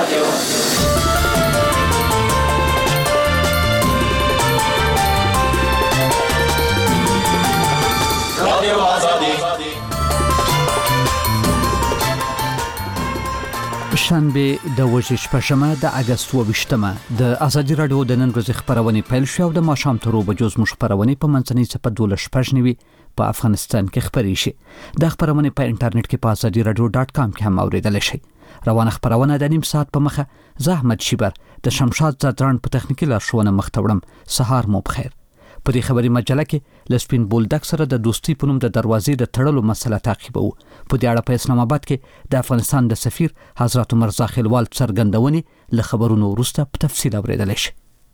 شنبه د وژش پښمه د اگست 28مه د ازادي رادیو د نن ورځې خبرونه پیل شو د ماښام تر وبجوز مش خبرونه په منځنۍ صفه 12 په افغانستان کې خبرې شي د خبرونه په انټرنیټ کې په azadi.radio.com کې هم اوریدل شي روانه خبرونه د نیم ساعت په مخه زحمت شیبر د شمشاد زادران په تخنیکی لارښوونه مختوړم سهار مو بخیر په دې خبري مجله کې لسپین بولډک سره د دوستي په نوم د دروازې د تړلو مسله تعقیبو په دې اړه په اسلام آباد کې د افغانستان د سفیر حضرت عمر زاخیلوال څرګندونې له خبرونو وروسته په تفصیل اوریدل شي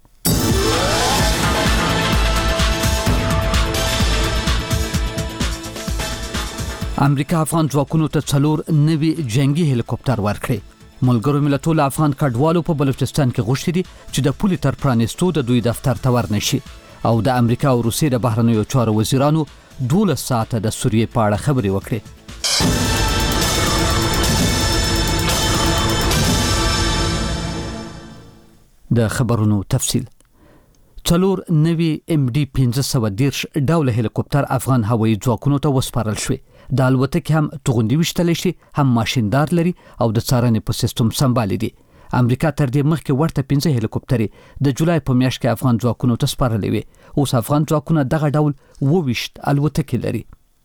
امریکا افغان ځواکونو ته 4 نوي جنگي هلیکوپټر ورکړي ملګرو ملتونو افغان کډوالو په بلوچستان کې غوښتي دي چې د پولي تر پرانستو د دوی دفتر ته ورنشي او د امریکا او روسیې د بهرنیو چارو وزیرانو 12 ساعته د سوریې په اړه خبرې وکړي د خبرونو تفصیل 4 نوي MD 1510 ډول هلیکوپټر افغان هوایي ځواکونو ته وسپارل شوی د الوتکې هم توغندي وشتل شي هم ماشیندار لري او د څارنې په سیستم سمبالي دي امریکا تر دې مخکې ورته 15 هلیکوپټرې د جولای په میاشت کې افغان ځواکونو ته سپارلې وي اوس افغان ځواکونه دغه ډول 20 الوتکې لري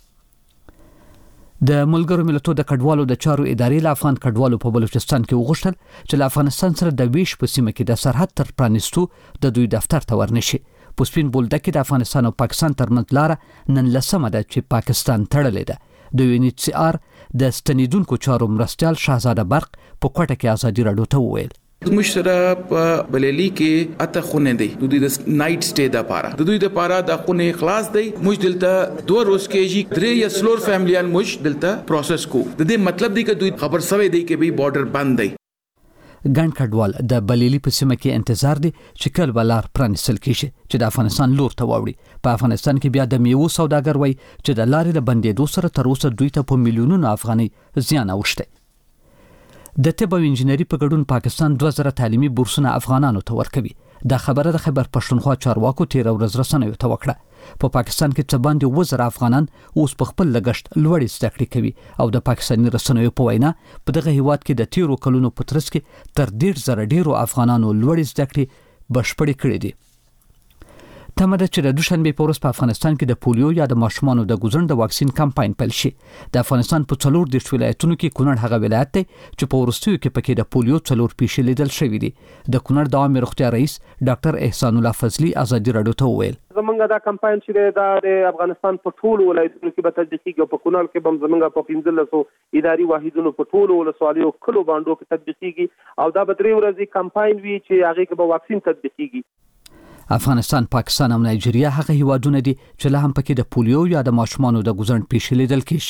د ملګرو ملتونو د کډوالو د چارو ادارې له افغان کډوالو په بلوچستان کې وغوښتل چې له افغانستان سره د ویش په سیمه کې د سرحد تر پرانستو د دوی دفتر ته ورنشي پوسپین بولډک د افغانستان او پاکستان ترمنځ لار نن لسمه ده چې پاکستان تړلې ده د UNHCR د ستنیدونکو چارو مرستیال شاهزاده برق په کوټه کې ازادي رادیو ته وویل مشترا په بلیلی کې اته خونه دی د دوی د نایټ سټې د پاره د دوی د پاره د خونه خلاص دی مش دلته 2 روز کېږي درې یا سلور فیملیان مش دلته پروسس کو د دې مطلب دی چې دوی خبر سوي دی چې به بارډر بند دی ګڼ کډوال د بلیلی په سیمه کې انتظار دي چې کله بلار پرانستل کیږي چې د افغانستان لور ته واوړي په افغانستان کې بیا د میوه سوداګر وای چې د لارې د بندېدو سره تر اوسه دوی ته په میلیونونو افغاني زیان اوښته د طب او انجنیري په ګډون پاکستان 2000 تعلیمي بورسونه افغانانو ته ورکوي دا خبره د خیبر پښتونخوا چارواکو 13 ورځ رسنیو ته وکړه په پاکستان کې څه باندې 2000 افغانان اوس په خپل لګښت لوړې زده کړې کوي او د پاکستاني رسنیو په وینا په دغه هیواد کې د 13 کلونو په ترڅ کې تر 1.5 ډیرو افغانانو لوړې زده کړې بشپړې کړې دي تمه ده چې د دوشنبه په ورځ په افغانستان کې د پولیو یا د ماشومانو د ګوزن د واکسین کمپاین پیل شي د افغانستان په 4 ولایتونو کې کونړ هغه ولایت دی چې په ورستیو کې پکې د پولیو 4 پیښې لیدل شوې دي د کونړ د عامه روغتیا رئیس ډاکټر احسان الله فضلی ازادي رادیو ته وویل زمونږ دا کمپاین چې د افغانستان په ټولو ولایتونو کې به تطبیقیږي په کونړ کې هم زمونږ په 1500 اداري واحدونو په ټولو ولسوالیو کلو باندې کې تطبیقیږي او دا به 3 ورځې کمپاین وی چې هغه کې به واکسین تطبیقیږي افغانستان پاکستان او نایجیریا هغه هیوادونه دي چې له هم پکې د پولیو یا د ماشومانو د ګوزن پیښې لیدل کیږي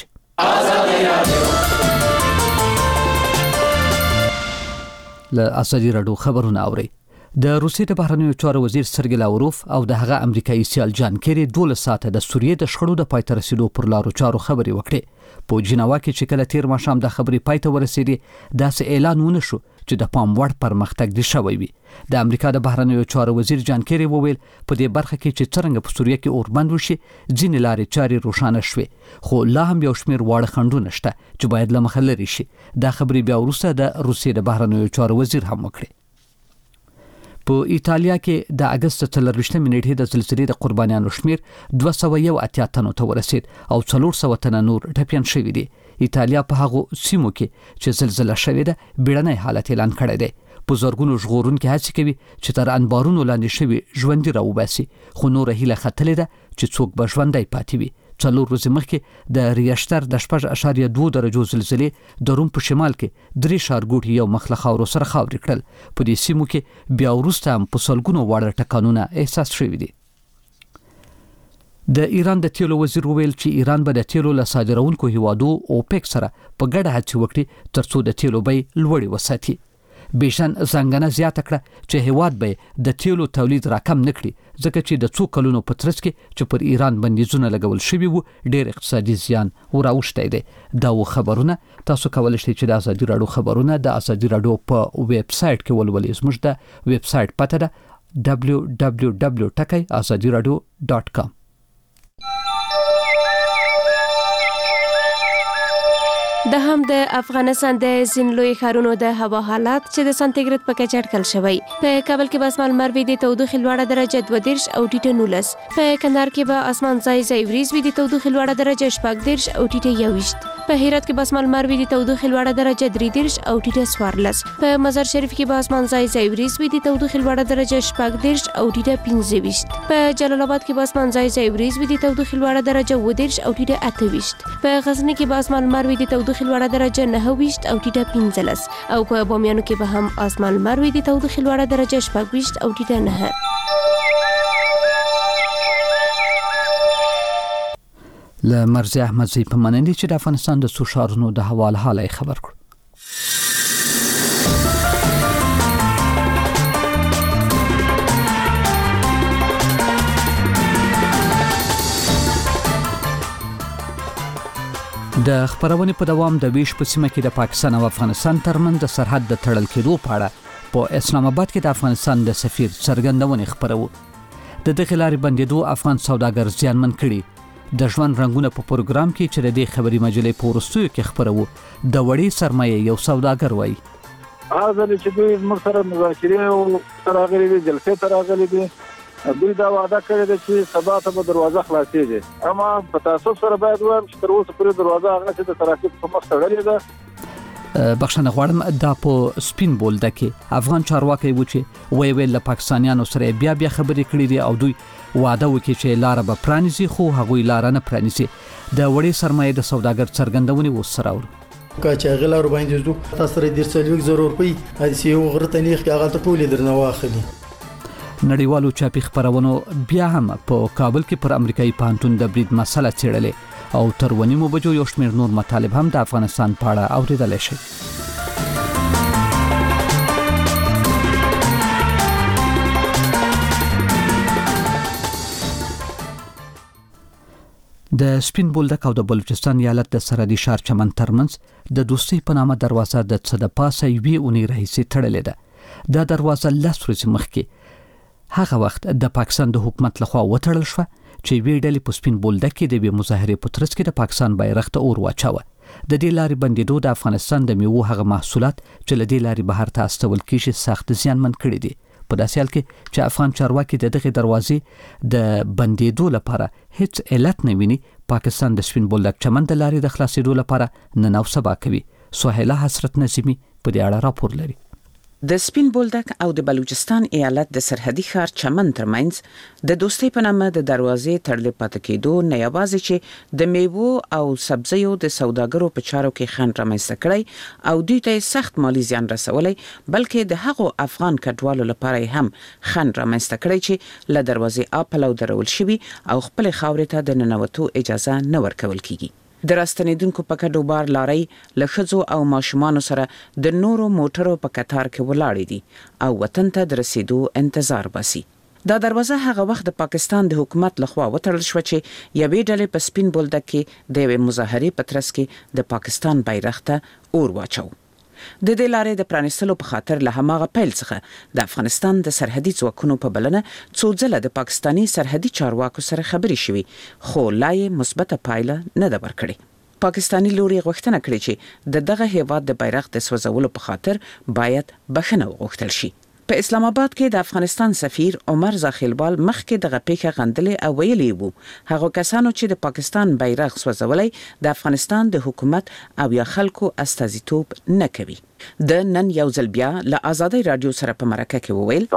له ازادي رادیو خبرونه اوري د روسیې د بهرنیو چارو وزیر سرګی لاوروف او د هغه امریکایي سیال جان کیری 12 ساعته د سوریې د شخړو د پای ته رسیدو پر لارو چارو خبرې وکړې په جنیوا کې چې کله تیر ماښام د خبرې پای ته ورسېدې داسې اعلان ونه شو چې د پام وړ پرمختګ دي شوی وي د امریکا د بهرنیو چارو وزیر جان کیری وویل په دې برخه کې چې څنګه په سوریه کې اوربند وشي ځینې لارې چارې روښانه شوې خو لا هم یو شمېر واړه خنډونه شته چې باید له مخه لرې شي دا خبرې بیا وروسته د روسیې د بهرنیو چارو وزیر هم وکړي په ایتالیا کې د اگست 23 نیټې د زلزلې د قربانیانو شمیر 281 تنو ته ورسید او 400 تنه نور ټپيان شوي دي ایتالیا په هغه سیمو کې چې زلزلہ شوې ده بیړنی حالت اعلان کړی دی په زورګونو ژغورونکو هڅه کوي چې تر انبارونو لاندې شوي ژوندۍ راوباسي خو نور هیله ختلې ده چې څوک به ژوندۍ پاتې وي 4 ورځې مخکې د ریاشتر د 6.2 درجو زلزلې د روم په شمال کې 3 ښارګوټي یو مخ له خاورو سره خاورې کړل په دې سیمو کې بیا وروسته هم په سلګونو واړه ټکانونه احساس شوي دي د ایران د تیلو وزیر وویل چې ایران به د تیلو له صادرونکو هیوادو اوپک سره په ګډه هڅې وکړي ترڅو د تیلو بیې لوړې وساتي بیشن زنګنه زیاته کړه چې هیواد به د تیلو تولید راکم نکړي ځکه چې د څو کلونو په ترڅ کې چې پر ایران بندیزونه لګول شوي وو ډېر اقتصادي زیان وراوښتی دی. دا خبرونه تاسو کولی شئ چې د ازادي راډیو خبرونه د ازادي راډیو په ویب سایټ کې ولولئ. زموږ د ویب سایټ پته ده www.azadiradio.com. د هم د افغانستان د ځینلوي ښارونو د هوا حالات چې د سانتیګریډ په کچه اټکل شوی. په کابل کې به اسمان لمر وي د تودوخې لوړه درجه 22 او ټیټه 19. په کندهار کې به اسمان ځای ځای وریځ وي د تودوخې لوړه درجه 14 او ټیټه 21. په هرات کې به اسمان لمر وي د تودوخې لوړه درجه 33 او ټیټه 14. په مزار شریف کې به اسمان ځای ځای وریځ وي د تودوخې لوړه درجه 14 او ټیټه 15. په جلال آباد کې به اسمان ځای ځای وریځ وي د تودوخې لوړه درجه 22 او ټیټه 28. په غزنی کې به اسمان لمر وي د تودوخې لوړه درجه 29 او ټیټه 15. او په بامیانو کې به هم اسمان لمر وي د تودوخې لوړه درجه 26 او ټیټه 9. له مرزي احمدزي په منندې چې د افغانستان د څو ښارونو د هوا حال خبر کړ. د خبرونې په دوام د ویش په سیمه کې د پاکستان او افغانستان ترمنځ د سرحد د تړل کېدو په اړه په اسلام آباد کې د افغانستان د سفیر څرګندونې خبرو. د دغه لارې بندیدو افغان سوداګر زیانمن کړي. د ژوند رنگونه په پروګرام کې چې د دې خبري مجلې په ورستیو کې خبرو د وړي سرمایه یو سوداګر وایي هغه چې دوی موږ سره مذاکرې او تراغلي دي جلسې تراغلي دي دوی دا وعده کړې ده چې سبا ته به دروازه خلاصېږي اما په تاسو سره باید وایم چې تر اوسه پورې دروازه هغه چې د ترافیک په مخ تړلې ده. بخښنه غواړم دا په سپین بولده کې افغان چارواکي و چې ویل له پاکستانیانو سره بیا خبرې کړې دي او دوی وعده وکړي چې لار به پرانیزي خو هغوی لار نه پرانیزي. د وړي سرمایه د سوداګر څرګندونې وسره ور کاچا غلار باندې زو تاسو سره د 30 زره روپۍ هڅه یو غرته نیخ کې هغه ته ټولې درنه واخلي. نړیوالو چاپی خبرونو بیا هم په کابل کې پر امریکایي پانتون د برید مسله څېړلې او تر ونیمو بجو یو شمېر نور مطالب هم د افغانستان په اړه اوریدل شي. د سپین بولدک او د بلوچستان ایالت د سرحدي ښار چمن ترمنځ د دوستۍ په نامه دروازه د څه د پاسه یوې اونۍ راهیسې تړلې ده. دا دروازه 10 ورځې مخکې هغه وخت د پاکستان د حکومت لخوا وتړل شو چې وی ډلې په سپین بولدک کې د مظاهرې په ترڅ کې د پاکستان بیرغ ته اور واچاوه. د دې لارې بندیدو د افغانستان د میوو هغه محصولات چې له دې لارې بهر ته استول کیږي سخت زیانمن کړي دي. په داسې حال کې چې افغان چارواکي د دغه دروازې د بندیدو لپاره هیڅ علت نه ویني پاکستان د سپین بولدک چمن د لارې د خلاصېدو لپاره نن او سبا کوي. سهیله حسرت نظیمی په دې اړه راپور لري. د سپین بولدک او د بلوچستان ایالت د سرحدي ښار چمن ترمنځ د دوستۍ په نامه د دروازې تړلې پاتې کېدو نه یوازې چې د میوو او سبزیو د سوداګرو په چارو کې خنډ رامنځته کړی او دوی ته سخت مالی زیان رسولی بلکې د هغو افغان کډوالو لپاره هم خنډ رامنځته کړی چې له دروازې اپلو درول شوي او خپل خاورې ته د ننوتو اجازه نه ورکول کیږي. د راستنیدونکو په کډو بار لارۍ له ښځو او ماشومانو سره د نورو موټرو په قطار کې ولاړې دي او وطن ته د رسیدو انتظار باسي. دا دروازه هغه وخت د پاکستان د حکومت لخوا وتړل شو چې یوې ډلې په سپین بولدک کې د یوې مظاهرې په ترڅ کې د پاکستان بیرغ ته اور واچو. د دې لارې د پرانیستلو په خاطر له هماغه پیل څخه د افغانستان د سرحدي ځواکونو په بلنه څو ځله د پاکستاني سرحدي چارواکو سره خبرې شوې خو لا یې مثبته پایله نه ده ورکړې. پاکستاني لوري غوښتنه کړې چې دغه هیواد د بیرغ د سوځولو په خاطر باید بخښنه وغوښتل شي. په اسلام آباد کې د افغانستان سفیر عمر زاخیلوال مخکې دغه پیښه غندلې او ویلي وو هغه کسانو چې د پاکستان بیرغ سوځولای د افغانستان د حکومت او یا خلکو استازیتوب نه کوي. د نن یو ځل بیا له آزادۍ رادیو سره په مرکه کې وویل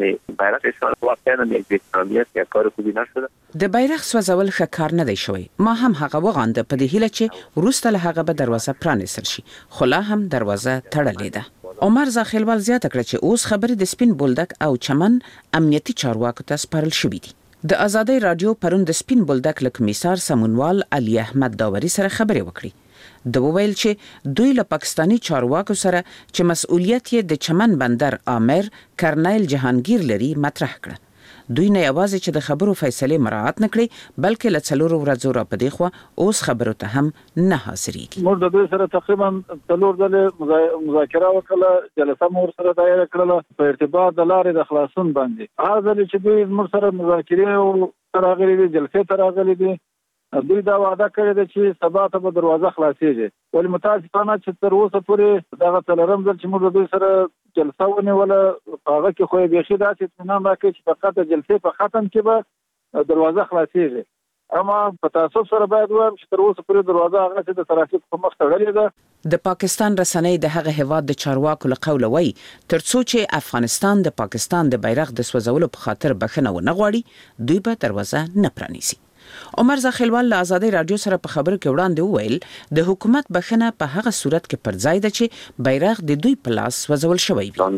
د بیرغ سوځول ښه کار نه دی شوی. ما هم هغه وغانده په دې هیله چې وروسته له هغه به دروازه پرانیستل شي خو لا هم دروازه تړلې ده. عمر زاخیلوال زیاته کړه چې اوس خبرې د سپین بولدک او چمن امنیتي چارواکو ته سپارل شوې دي. د آزادۍ رادیو پرون د سپین بولدک له کمیسار سمونوال علي احمد داوري سره خبرې وکړې. د وویل چې دوی له پاکستانی چارواکو سره چې مسؤلیت یې د چمن بندر آمر کرنیل جهانگیر لري مطرح کړ. دوی نه یوازې چې د خبرو فیصله مراعات نکړي بلکې له څلورو ورځو را پدې خو اوس خبرو ته هم نه حاضرېږي. موږ د دوی سره تقریبا څلور ځله مذاکره وکړه، جلسه مو ورسره دایره کړله په ارتباط د لارې د خلاصون باندې. هغه ځل چې دوی موږ سره مذاکرې او راغلي دي، جلسې ته راغلي دي، دوی دا وعده کړې ده چې سبا ته به دروازه خلاصېږي. ولې متاسفانه چې تر اوسه پورې دغه څلورم ځل چې موږ دوی سره جلسه ونیوله هغه کې خو یې بیخي داسې اطمینان راکړي چې فقط د جلسې په ختم کې به دروازه خلاصېږي. اما په تاسف سره باید وایم چې تر اوسه پورې دروازه هغه چې د ترافیک په مخ تړلې ده. د پاکستان رسنۍ د هغه هیواد د چارواکو له قوله وایي ترڅو چې افغانستان د پاکستان د بیرغ د سوځولو په خاطر بخښنه ونه غواړي دوی به دروازه نه پرانیسي. عمر زاخیلوال له آزادۍ رادیو سره په خبرو کې وړاندې وویل د حکومت بخښنه په هغه صورت کې پر ځای ده چې بیرغ د دوی په لاس وځول شوی وي.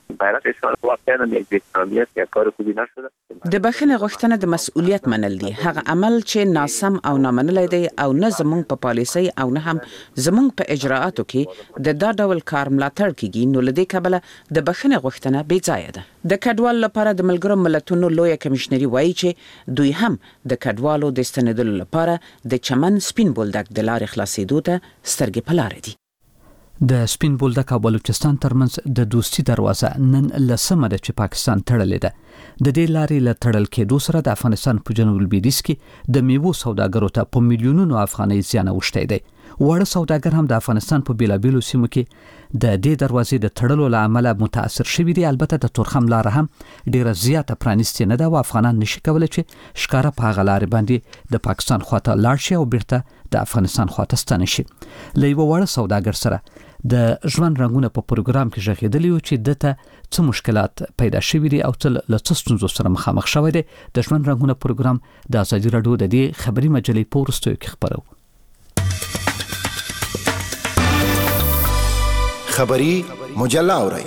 د بخښنې غوښتنه د مسؤلیت منل دي، هغه عمل چې ناسم او نامنلی دی او نه زموږ په پالیسۍ او نه هم زموږ په اجراءاتو کې د دا ډول کار ملاتړ کیږي، نو له دې کبله د بخښنې غوښتنه بې ځایه ده. د کډوالو لپاره د ملګرو ملتونو لویه کمشنري وایي چې دوی هم د کډوالو د استنیدلو لپاره د چمن سپین بولدک د لارې خلاصېدو ته سترګې په لاره دي. د سپین بولدک او بلوچستان ترمنځ د دوستي دروازه نن لسمه ده چې پاکستان تړلې ده. د دې لارې له تړل کېدو سره د افغانستان په جنوب لویدیځ کې د میوو سوداګرو ته په میلیونونو افغانۍ زیان اوښتی دی. وړه سوداګر هم د افغانستان په بیلابیلو سیمو کې د دې دروازې د تړلو له امله متاثر شوي دي. البته د تورخم لاره هم ډیره زیاته پرانیستې نه ده او افغانان نشي کولی چې ښکاره په هغه لارې باندې د پاکستان خواته لاړ شي او بیرته د افغانستان خواته ستانه شي. له یوه وړه سوداګر سره د ژوند رنګونه په پروګرام کې غږېدلی و چې دته څه مشکلات پیدا شوي دي او له څه ستونزو سره مخامخ شوی دی. د ژوند رنګونه پروګرام د ازادي راډیو د دې خبري مجلې په وروستیو کې خپرو. خبري مجله اورئ.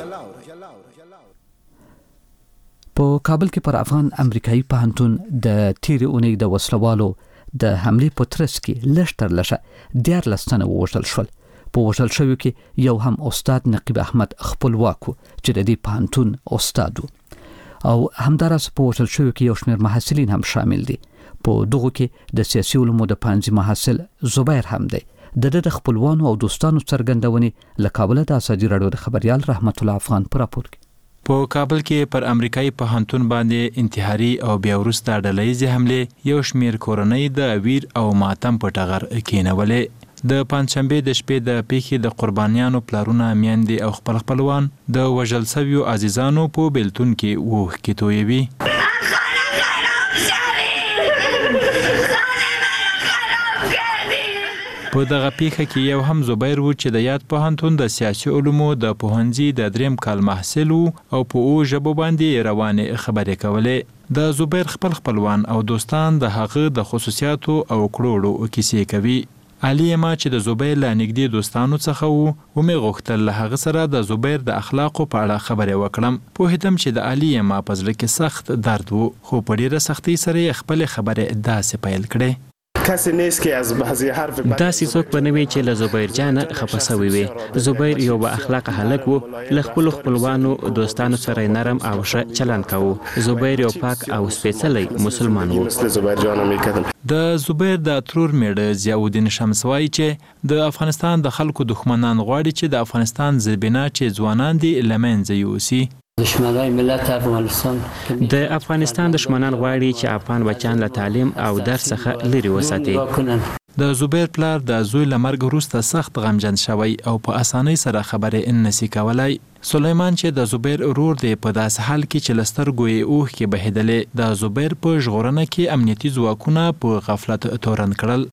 په کابل کې پر افغان امریکایي پوهنتون د تیرې اونۍ د وسلوالو د حملې په ترڅ کې لږ تر لږه 14 تنه ووژل شول. په وژل شویو کې یو هم استاد نقیب احمد خپلواک چې د دې پوهنتون استاد و او همداراز په وژل شویو کې یو شمېر محصلین هم شامل دي. په دغو کې د سیاسي علومو د پوهنځي محصل زبیر هم دی. د خپلوانو او دوستانو څرګندونې له کابل د ازادي راډیو د خبريال رحمت الله افغان پر راپور کې. په کابل کې پر امریکایي پوهنتون باندې انتحاري او بیا وروسته ډلهییزې حملې یو شمېر کورنۍ د ویر او ماتم په ټغر کېنولې. د پنځشنبې د شپې د پیښې د قربانیانو پلارونه، میندې او خپل خپلوان د وژل شویو عزیزانو په بیلتون کې اوښکې تویوي. په دغه پیښه کې یو هم زبیر و چې د یاد پوهنتون د سیاسي علومو د پوهنځي د 3م کال محصل و او په او ژبو باندې روانې خبرې کولې. د زبیر خپل خپلوان او دوستان د هغه د خصوصیاتو او کړوړو کیسې کوي. علي ما چې د زبیر له نږدې دوستانو څخه و مې غوښتل له هغه سره د زبیر د اخلاقو په اړه خبرې وکړم. پوهېدم چې د علي ما په زړه کې سخت درد و، خو په ډیره سختۍ سره یې خپل خبرې داسې پیل کړې. داسې څوک به نه وي چې له زبیر جانه خفه سوی وي. زبیر یو با اخلاقه هلک و، له خپلو خپلوانو دوستانو سره نرم او ښه چلند کوو. زبیر یو پاک او سپېڅلی مسلمان و. د زبیر د ترور میړه ضیاءالدین شمس وایي چې د افغانستان د خلکو دښمنان غواړي چې د افغانستان زیربنا چې ځوانان دي له منځه یوسي. د افغانستان دښمنان غواړي چې افغان بچیان له تعلیم او درس څخه لرې وساتي. د زبیر پلار د زوی له مرګ وروسته سخت غمجن شوی او په اسانۍ سره خبرې نشي کولای. سلیمان چې د زبیر ورور دی په داسې حال کې چې له سترګو یې اوښکې بهېدلې. د زبیر په ژغورنه کې امنیتي ځواکونه په غفلت تورن کړل.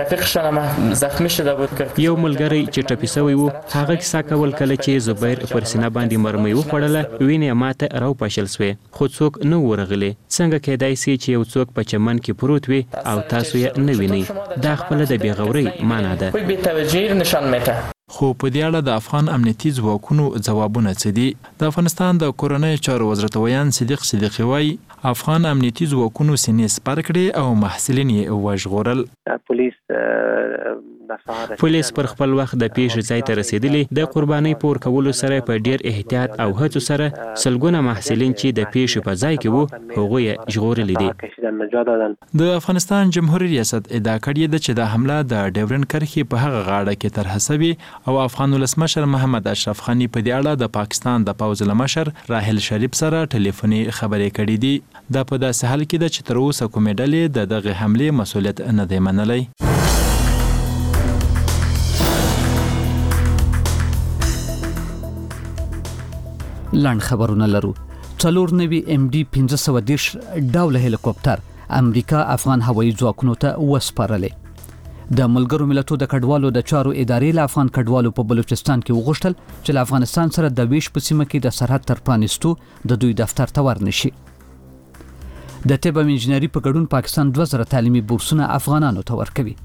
یو ملګری چې ټپي شوی و هغه کیسه کول کله چې زبیر پر سینه باندې مرمۍ وخوړله وینې ماته راوپاشل سوې خو څوک نه ورغلی. څنګه کېدای سي چې یو څوک په چمن کې پروت وي او تاسو یې نه وینئ؟ دا خپله د بېغورۍ معنا ده. خو په دې اړه د افغان امنیتي ځواکونو ځوابونه څه دي؟ د افغانستان د کورنیو چارو وزارت ویان صدیق صدیقي وایي افغان امنیتي ځواکونو سینې سپر کړې او محصلین یې وژغورل. پولیس پولیس پر خپل وخت د پیښې ځای ته رسیدلی د قربانۍ پور کولو سره په ډیر احتیاط او هڅو سره سلګونه محصلین چې د پیښې په ځای کې وو هغوی یې ژغورلي دي. د افغانستان جمهوریت ریاست ادعا کړې ده چې دا حمله د ډیورنډ کرښې په هغه غاړه کې طرح شوې او افغان ولسمشر محمد اشرف غني په دې اړه د پاکستان د پوځ له مشر راحل شریف سره ټلیفوني خبرې کړې دي. دا په داسې حال کې ده چې تر اوسه کومې ډلې د دغه حملې مسؤلیت نه دی منلی. لاند خبرونه لرو. 4 MD 1510 ډوله هلیکوپټر امریکا افغان هوایي ځواکونو ته وسپارلې. د ملګرو ملتونو د کډوالو د چارو ادارې له افغان کډوالو په بلوچستان کې وغوښتل چې له افغانستان سره د ویش په سیمه کې د سرحد تر پرانیستو د دوی دفتر ته ورنشي. د طب او انجنیري په ګډون پاکستان 2000 تعلیمي بورسونه افغانانو ته ورکوي.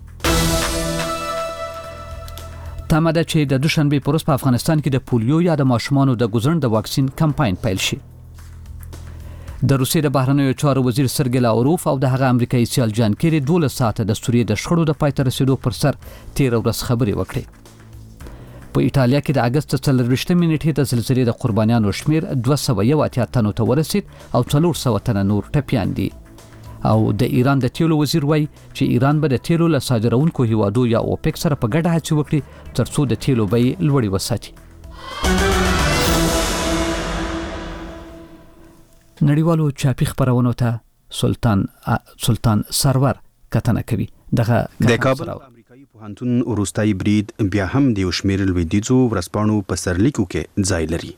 تمه ده چې د دوشنبه پر ورځ په افغانستان کې د پولیو یا د ماشومانو د ګوزن د واکسین کمپاین پیل شي. د روسیې د بهرنیو چارو وزیر سرګی لاوروف او د هغه امریکایي سیال جان کیری 12 ساعته د سوریې د شخړو د پای ته رسیدو پر سر 13 ورځ خبرې وکړې. په ایټالیا کې د اگست 24 نیټې د زلزلې د قربانیانو شمیر 281 تنو ته ورسید او 400 تنه نور ټپیان دي. او د ایران د تیلو وزیر وایي چې ایران به د تیلو له صادرونکو هیوادو یا اوپک سره په ګډه هڅې وکړي ترڅو د تیلو بیې لوړې وساتي. نړیوالو چاپی خبرونو ته سلطان سرور کتنه کوي. دغه د کابل امریکایي پوهنتون وروستای برید بیا هم د شمیر لویدیځو ورسپانو په سرلیکو کې ځای لري.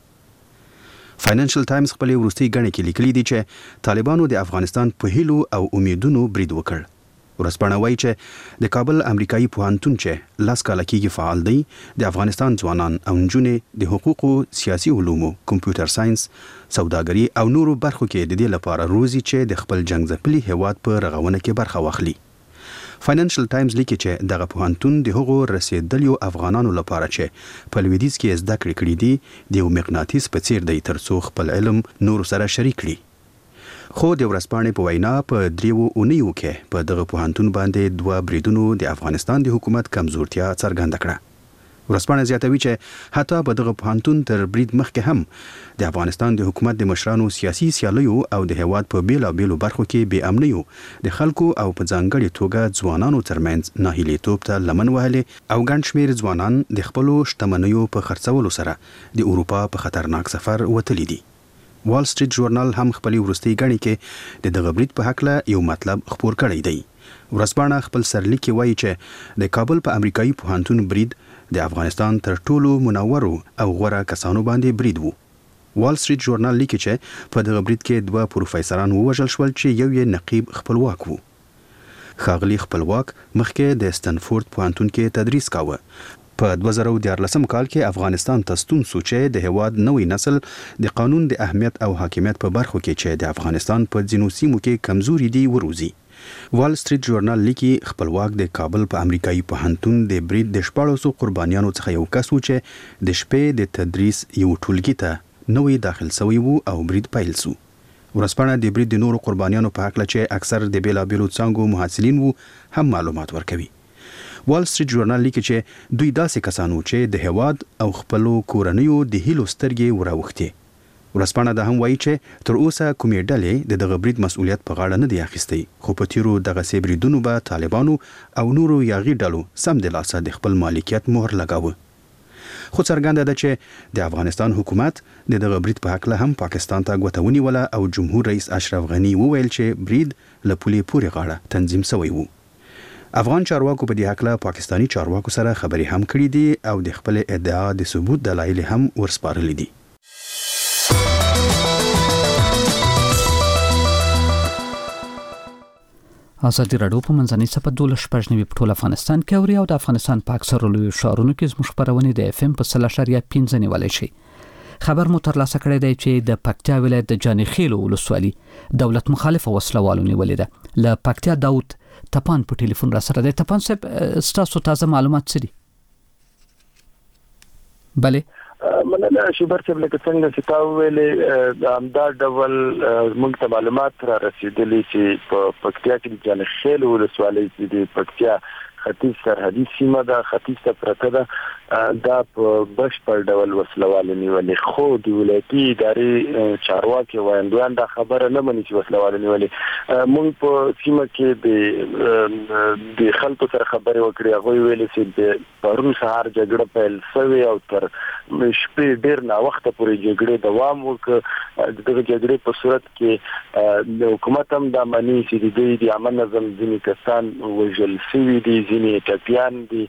فاینانشل ټایمز خپل وروستي غنې کې لیکلي دي چې طالبانو د افغانستان په هیلو او امیدونو برید وکړ. ورسپانه وایي چې د کابل امریکایي پوهنتون چې لاس کاله کېږي فعال دی د افغانستان ځوانان او نجونې د حقوقو، سیاسي علومو، کمپیوټر ساينس، سوداګري او نورو برخو کې د دې لپاره روزي چې د خپل جنگ ځپلي هیواد په رغونه کې برخه واخلي. فاینانشل ټایمز لیکي چې دغه پوهنتون د هغو رسیدلیو افغانانو لپاره چې په لویدیځ کې زده کړې کړې دي د یو مقناطیس په څیر دی ترڅو خپل علم نور سره شریک کړي. خو د ورځپاڼې په وینا په 3 اونیو کې په دغه پوهنتون باندې 2 بریدونو د افغانستان د حکومت کمزورتیا څرګنده کړه. ورځپاڼه زیاتوي چې حتی په دغه پوهنتون تر برید مخکې هم د افغانستان د حکومت د مشرانو سیاسي سیالیو او د هیواد په بیلابیلو برخو کې بې امنیو د خلکو او په ځانګړي توګه ځوانانو ترمنځ ناهیلیتوب ته لمن وهلې او ګڼ شمېر ځوانان د خپلو شتمنیو په خرڅولو سره د اروپا په خطرناک سفر وتلي دي. وال سټریټ ژورنال هم خپل وروستي غنې کې د دغه برید په هکله یو مطلب خپور کړی دی. ورځپاڼه خپل سرلیک کې وایي چې د کابل په امریکایي پوهنتون برید د افغانستان تر ټولو منورو او غوره کسانو باندې برید وو. وال سټریټ ژورنال لیکي چې په دغه برید کې 2 پروفیسوران ووژل شول چې یو یې نقیب خپلواک وو. ښاغلي خپلواک مخکې د ستنفورد پوهنتون کې تدریس کاوه. په 2014 کال کې افغانستان ته ستون شو چې د هیواد نوې نسل د قانون د اهمیت او حاکمیت په برخو کې چې د افغانستان په ځینو سیمو کې کمزوري دي وروزي. وال سټریټ ژورنال لیکي خپلواک د کابل په امریکایي پوهنتون د برید د 1400 قربانیانو څخه یو کس و چې د شپې د تدریس یو ټولګي ته نوې داخل شوی وو او برید پیل شو. ورځپاڼه د برید د نورو قربانیانو په حق چې اکثر د بیلابیلو څانګو محصلین وو هم معلومات ورکوي. وال سټریټ ژورنال لیکي چې دوی داسې کسانو چې د هیواد او خپلو کورنیو د هیلو سترګې وراوښتي. ورځپاڼه دا هم وایي چې تر اوسه کومې ډلې د دغه برید مسؤلیت په غاړه نه دی اخیستی، خو په تیرو دغه بریدونو به طالبانو او نورو یاغي ډلو سم د لاسه د خپل مالکیت مهر لګاوه. خو څرګنده ده چې د افغانستان حکومت د دغه برید په حق هم پاکستان ته غوته ونیوله او جمهور رئیس اشرف غنی وویل چې برید له پولې پورې غاړه تنظیم شوی وو. افغان چارواکو په دې حق پاکستانی چارواکو سره خبرې هم کړې دي او د خپل ادعا د ثبوت دلایل هم ورسپارلي دي. ازادي راډیو په منځنۍ صفحه 12 په ټول افغانستان کې اوري او د افغانستان په اکثره لویو ښارونو کې زموږ خبرونه د FM په 3.5 نیولای شي. خبر مو ترلاسه کړی دی چې د پکتیا ولایت د جانخیل ولسوالي دولت مخالف وسلوالو نیولې ده. له پکتیا داود تپان په ټلیفون را سره دی. تپان صاحب ستاسو تازه معلومات څه دي؟ بله مننه شوبر صاحب، لکه څنګه چې تاسو ویلې د امداد ډول موږ ته معلومات را رسیدلي چې په پکتیا کې د جانخیل ولسوالۍ د پکتیا ختیځ سرحدي سیمه ده، ختیځ ته پرته ده، دا په بشپړ ډول وسلواله نیولې. خو د ولایتي ادارې چارواکي وایندویان دا خبره نه مني چې وسلواله نیولې. موږ په سیمه کې د خلکو سره خبرې وکړې، هغوی ویلې چې د پرون سهار جګړه پیل شوې او تر شپې ډېر ناوخته پورې جګړې دوام وکړ. دغه جګړې په صورت کې د حکومت هم دا مني چې د دوی د عامه نظم ځینې کسان وژل شوي دي، ځینې ټپیان دي.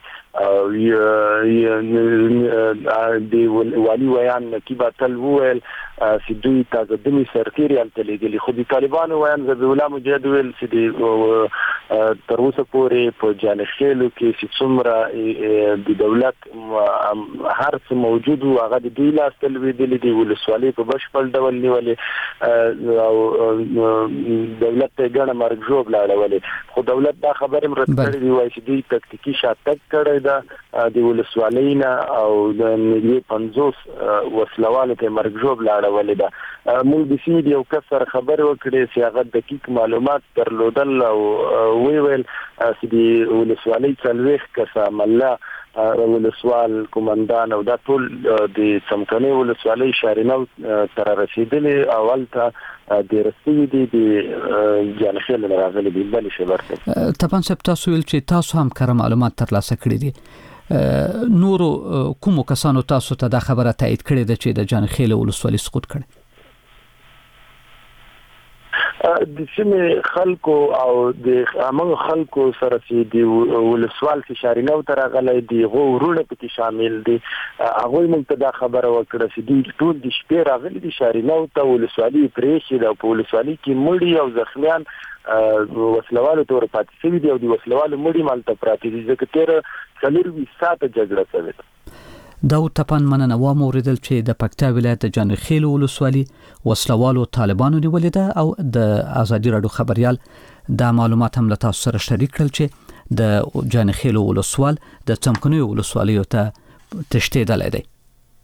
د والي ویان نقیب اتل وویل چې دوی تازه دمي سرتیري هلته لېږلي، خو د طالبانو ویان ذبیح الله مجاهد ویل چې تر اوسه پورې په جانخیلو کې چې څومره د دولت هر څه موجود و هغه د دوی لاس ته لوېدلي دي، ولسوالۍ په بشپړ ډول نیولې او دولت ته ګڼه مرګ ژوبله اړولې. خو دولت دا خبرې هم رد کړې دي، وایي چې دوی تکتیکي شاتګ کړی ده د ولسوالۍ نه او د نږدې 50 وسلوالو ته مرګ ژوبله اړولې ده. موږ د سیمې د یو کس سره خبرې وکړې چې هغه دقیق معلومات درلودل او ویل چې د ولسوالۍ 40 کسه ملا ولسوال کومندان او دا ټول د څمکنۍ ولسوالۍ شارینو تر رسیدلې اول ته د رسېدي دي د جانخیل راغلي دي. بل شي ورته طبعا سب تاسو ویل چې تاسو هم کار معلومات ترلاسه کړی دي، نورو کومو کسانو تاسو ته دا خبره تایید کړې ده چې د جانخیل ولسوالۍ سقوط کړي؟ د سیمې خلکو او د عامه خلکو سره چې د ولسوال کې شارینو تر غلې دی غو ورونه پکې شامل دي، هغه موږ ته دا خبره وکړه چې دوی ټول د شپې راغلي دي شارینو ته ولسوالۍ پرېښې ده، په ولسوالۍ کې مړي او زخمیان وسلوالو تور پاتې شوي دي او د وسلوالو مړي مالته پراته دي، ځکه تیر 24 ساعته جګړه شوې ده. داود تپان مننه و موریدل چې د پکتیا ولایت د جانخیل ولسوالۍ وسلوالو طالبانو نیولې ده او د ازادي راډیو خبريال دا معلومات هم له تاسو سره شریک کړل چې د جانخیل ولسوال د څمکنیو ولسوالیو ته تشتیدل دی.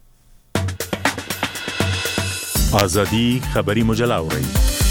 ازادي خبري مجله اورئ.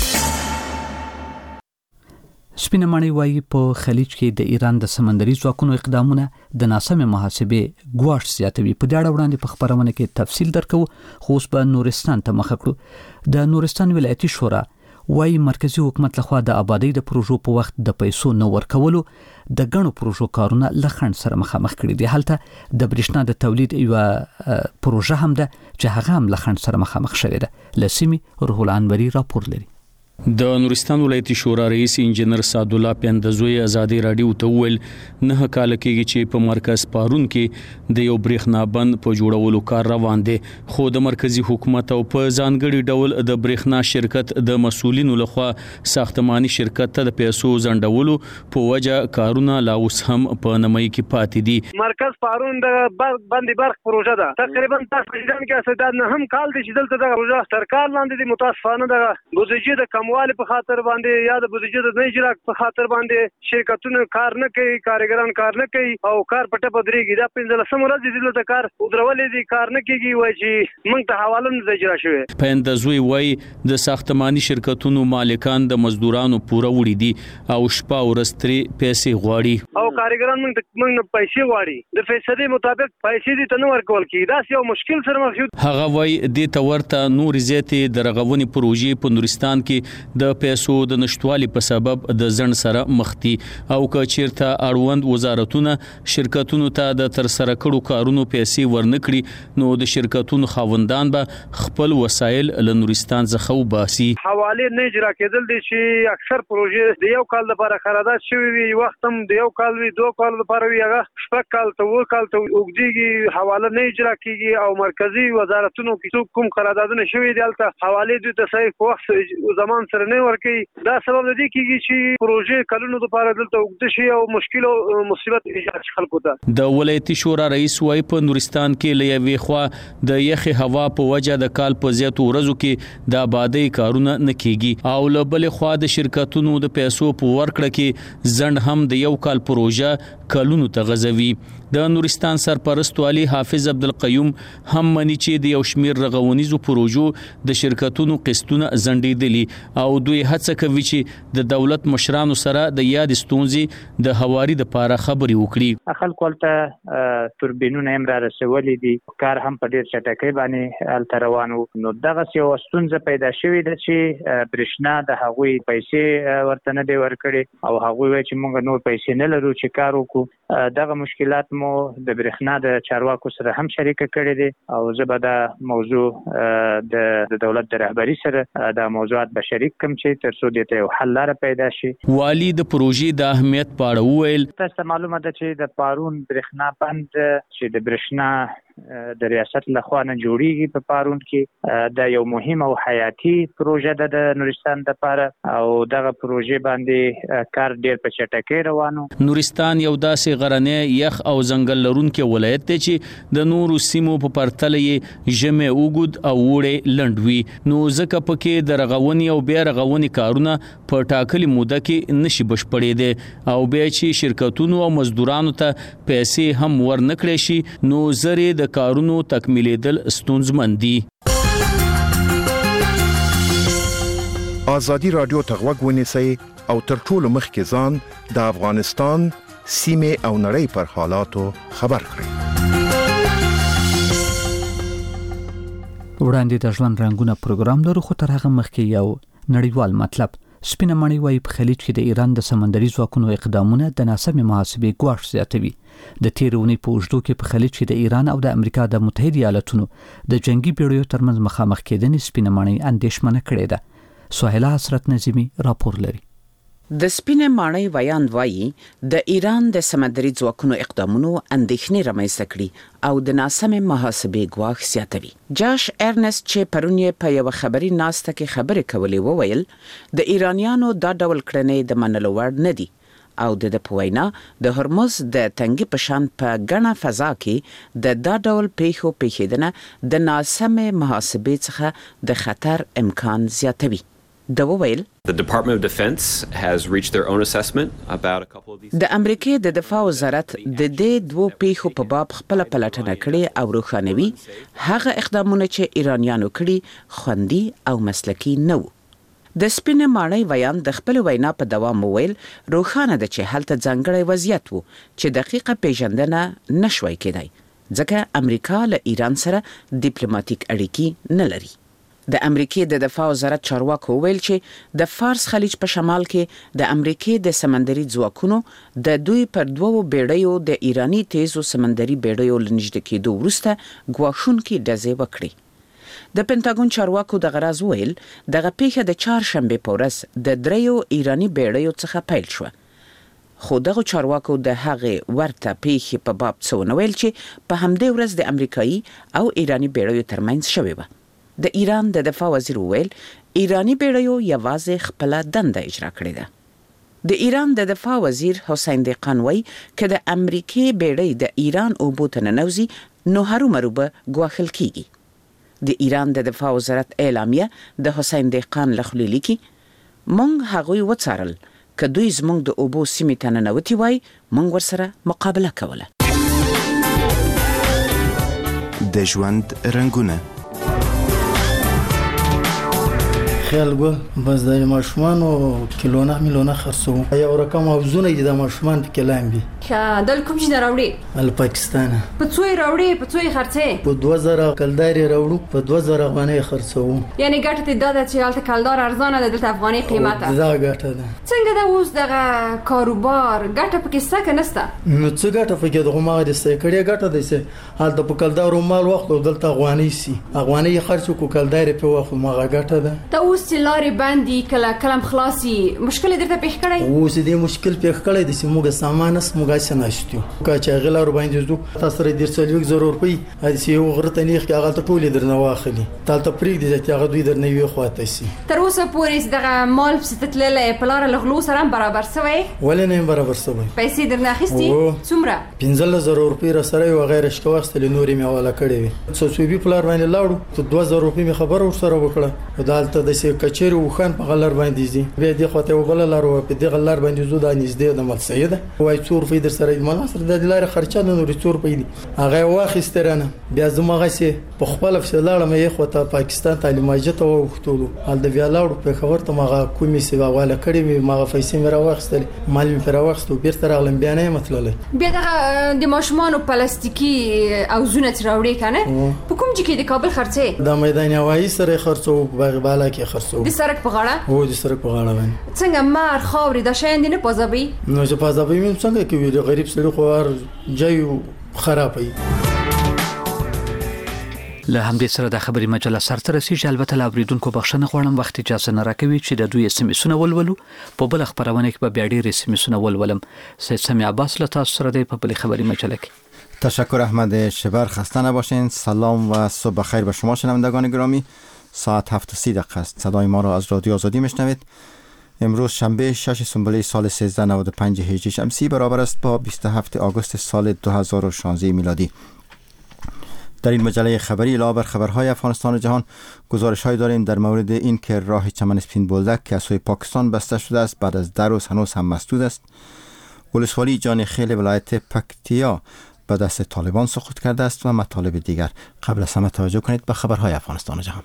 سپینمنی وایي په خلیج کې د ایران د سمندري ځواکونو اقدامونه د ناسمه محاسبې ګواښ زیاتوي. په دې اړه وړاندې په خبرونه کې تفصیل درکو، خو اوس به نورستان ته مخ کړو. د نورستان ولایتي شورا وایي مرکزی حکومت لخوا د آبادی د پروژو په وخت د پیسو نه ورکولو د غنو پروژو کارونه لخند سره مخامخ کړي دي. هلته د برېښنا د تولید یو پروژه هم ده چې هغه هم لخند سره مخامخ شوې ده. لسیمی روح الانوری راپور لري. د نورستان ولایتي شورا رئیس انجنیر سعد الله پیندزوی ازادي راډیو ته ویل 9 کال کېږي چې په مرکز پارون کې د یو برېښنا بند په جوړولو کار روان دی، خو د مرکزی حکومت او په ځانګړي ډول د برېښنا شرکت د مسؤلینو لخوا ساختماني شرکت ته د پیسو ځنډولو په وجه کارونه لا اوس هم په نمای کې پاتې دي. مرکز پارون د بندي برخ پروژه ده، تقریبا تاسو ځان کې اساس نه هم کال دي چې دلته د پروژه سرکار لاندې د متاسفانه د بودیجه د کموالي په خاطر باندې یا د بودیجه د نه اجرا په خاطر باندې شرکتونه کار نه کوي، کارګران کار نه کوي او کار پټه بدريږي. دا 15 ورځې دلته کار ودرولې دي، کار نه کیږي، وایي چې موږ ته حواله نه اجرا شوی. پیندزوی وایي د ساختماني شرکتونو مالکان د مزدورانو پوره وړي دي او شپه ورستري پیسې غواړي او کارګران موږ پیسې غواړي، د فیصدي مطابق پیسې دي ته ورکول کی. دا یو مشکل سره مخ یو. هغه وایي د تورته نور زیاتې درغونی پروژې په نورستان کې د پیسو د نشټوالي په سبب د ځن سره مختی او که چیرته اړوند وزارتونه شرکتونو ته د تر سره کړو کارونو پیسې ورنکړي نو د شرکتونو خاوندان به خپل وسایل له نورستان څخه وباسي. حواله نه اجرا کېدل دي چې اکثر پروژې د یو کال لپاره قرارداد شوی وي، وخت هم د یو کال وي، 2 کال لپاره وي، هغه شپږ کال ته و کال ته وګړي حواله نه اجرا کیږي او مرکزی وزارتونو کې کوم قراردادونه شوی دي البته حواله دوی ته صحیح وخت زمان سره نه ورکي. دا سبب دی کیږي چې پروژې کلونو لپاره دلته وګړي شي او مشکل او مصیبت ایجاد خلکو ته. د ولایتي شورا رئیس وايي په نورستان کې لوي خوا د یخي هوا په وجه د کال په زیاتو ورځو کې د آبادی کارونه نه کیږي او له بل خوا د شرکتونو د پیسو په ورکړه کې ځند هم د یو کال پروژه کلونو ته غځوي. د نورستان سرپرست والي حافظ عبدالقیوم هم مني چې د یو شمیر رغونیزو پروژو د شرکتونو قسطونه ځنډېدلي او دوی هڅه کوي چې د دولت مشرانو سره د یاد ستونزې د هواري د پاره خبري وکړي. خلکو ته توربینونه هم را رسولي دي، کار هم په ډیر چټکۍ باندې هلته روان وو. نو دغه یو ستونزه پیدا شوې ده چې برېښنا د هغوی پیسې ورته نه دی ورکړي او هغوی وایي چې موږ نور پیسې نه لرو چې کار وکړو. دغه مشکلات مو د برېښنا د چارواکو سره هم شریکه کړې دي او زه به دا موضوع د دولت د رهبري سره دا موضوعات به شریک کړم چې تر څو دې ته یو حل لاره پیدا شي. والي د پروژې د اهمیت په اړه وویل. تاسو معلومه ده چې د پارون برېښنا بند چې د برېښنا د ریاست لخوا نه جوړیږي په پارون کې دا یو مهم او حیاتي پروژه ده د نورستان لپاره او دغه پروژې باندې کار ډیر په چټکۍ روانو. نورستان یو داسې غرنی یخ او ځنګل لرونکي ولایت دی چې د نورو سیمو په پرتله یې ژمي اوږد او اوړی لنډ وي، نو ځکه پکې د رغونې او بیا رغونې کارونه په ټاکلې موده کې نشي بشپړېدی او بیا چې شرکتونو او مزدورانو ته پیسې هم ورنکړي شي نو زرې د کارونو تکمیلیدل ستونزمن دي. آزادی رادیو ته غوږ ونیسئ او تر ټولو مخکې ځان د افغانستان سیمې او نړۍ پر حالاتو خبر کړئ. وړاندې د ژوند رنگونه پروګرام لرو، خو تر هغه مخکې یو نړیوال مطلب. سپینه ماڼۍ وايي په خلیج کې د ایران د سمندري ځواکونو اقدامونه د ناسمې محاسبې ګواښ زیاتوي. د تیر اونۍ په اوږدو کې په خلیج کې د ایران او د امریکا د متحده ایالاتونو د جنگي بیړیو ترمنځ مخامخ کېدنې سپینه ماڼۍ اندېښمنه کړې ده. سهیلا حسرت نظیمی راپور لري. د سپینې ماڼۍ ویاند وایي د ایران د سمندري ځواکونو اقدامونو اندېښنې رامنځته کړي او د ناسمې محاسبې ګواښ زیاتوي. جاش ارنست چې پرون یې په یوه خبري ناسته کې خبرې کولې وویل د ایرانیانو دا ډول کړنې د منلو وړ نه دي او د په وینا د هرمز د تنګي په شان په ګڼه فضا کې د دا ډول پیښو پیښېدنه د ناسمې محاسبې څخه د خطر امکان زیاتوي. دا وویل The Department of Defense has reached their own assessment about a couple of these. د امریکای د دفاع وزارت د دې دوه پیښو په باب خپل پلټنه کړې او روښانوي هغه اقدامونه چې ایرانیانو کړي خوندي او مسلکي نه وو. د سپینې ماڼۍ ویان د خپل وینا په دوام وویل روښانه ده چې هلته ځانګړی وضعیت وو چې دقیقه پیژندنه نشوي کېدای ځکه امریکا له ایران سره ډیپلوماټیک اړیکې نه لري. د امریکای د دفاع وزارت چارواکو ویل چې د فارس خلیج په شمال کې د امریکای د سمندري ځواکونو د دوی پر دوو بیړیو د ایرانی تیزو سمندري بیړیو لنږدې کېدو وروسته ګواښونکي ډزې وکړې. د پینټاګون چارواکو د غراز ویل دغه پیښه د چهارشنبه په ورځ د دریو ایرانی بیړیو څخه پیل شوه. خو دغه چارواکو د هغې ورته پیښې په باب څه ونه ویل چې په همدې ورځ د امریکایي او ایرانی بیړیو ترمنځ شوې وه. د ایران د دفاع وزیر ویل ایرانی بیړیو یوازې خپل دنده اجرا کړې ده. د ایران د دفاع وزیر حسین دهقان وایي که د امریکای بیړۍ د ایران اوبو ته ننوځي نو هرومرو به ګواښل کیږي. د ایران د دفاع وزارت اعلامیه د حسین دهقان له خولې لیکي موږ هغوی وڅارل که دوی زموږ د اوبو سیمې ته ننوتي وای موږ ورسره مقابله کوله. د ژوند رنګونه خیال ګل بس د ماشومان او کیلونه میلیونه خرڅو یو رقم او زونه د ماشومان په کلام بي دل کوم چې راوړي ال پاکستان په څوې راوړي په څوې خرڅې په 2000 کلداري راوړو په 2000 افغاني خرڅو یعنی ګټه ته داده چې الته کلدار ارزانه ده د افغاني قیمته دا ګټه ده څنګه دا اوس دغه کاروبار ګټه پکې څه کنسته نو څه ګټه پکې دغه ما د سېکړې ګټه ده چې حالت په کلدارو مال وخت دلته افغاني سي افغاني خرڅو کو کلداري په وخت ما ګټه ده دا اوس چې لارې باندې کله کلم خلاصي مشکل درته پیښ کړی اوس دې مشکل پیښ کړی د سیموګه سامانس موږ سناستو کا چې غلار باندې زو تاسو ر دې څلوي ضرور پي هڅه یو غرته نیخ کې هغه ټولې درنه واخلي تالته پریک دي چې هغه دوی درنه وي خواته سي تر اوسه پورې دغه مال ستتلله پلار لغلو سره برابر سوی ولې نه برابر سوی پیسې درنه اخیستي څومره 15000 روپۍ را سره او غیر شکواستل نورې مې ولا کړې وي څو بي پلار باندې لاړو ته 2000 روپۍ مې خبر ور سره وکړه دالته د سي کچېر وخان په غلر باندې دي بیا د خواته وبل لار او په دې غلر باندې زو د نږدې د مل سیده وای څور فیدر سره مال سره د لار خرچه نه نور څور پیدي هغه واخیسترنه بیا زموږه سي په خپل فسلاړه مې خواته پاکستان تعلیم اجته وختولو حال د ویالاړو په خبر ته ماغه کومي سی واله کړی می ماغه پیسې مې راوخستل مال مې راوخستو بیرته راغلم بیا نه مطلب بیا د ماشومان پلاستیکي او زونه تراوړي کنه په کوم ځای کې د کابل خرڅه د میدان هوایی سره خرڅو باغ بالا کې خرڅو د سړک په غاړه او د سړک په غاړه باندې څنګه مار خاورې د شین نه پزابي نو چې پزابي مې څنګه کې ویل غریب سړي خو جایو خرابي له همدې سره د خبري مجله سره رسیدي البته لا اوریدونکو بخښنه غواړم وخت اجازه نه راکوي چې د دوی اسمسونه ولولو په بل خبرونه کې به بیا ډېر اسمسونه ولولم سید سمی عباس له تاسو سره د په بل خبري مجله کې تشکر احمد شبر خسته نباشین سلام و صبح بخیر به شما شنوندگان گرامی ساعت 7:30 است صدای ما را از رادیو آزادی میشنوید امروز شنبه 6 سنبله سال 1395 هجری شمسی برابر است با 27 آگوست سال 2016 میلادی در این مجله خبری علاوه بر خبرهای افغانستان و جهان گزارش‌هایی داریم در مورد این که راه چمن سپین بولدک که از سوی پاکستان بسته شده است بعد از 10 روز هنوز هم مسدود است. ولسوالی جان خیل ولایت پکتیا به دست طالبان سقوط کرده است و مطالب دیگر. قبل از همه توجه کنید به خبرهای افغانستان و جهان.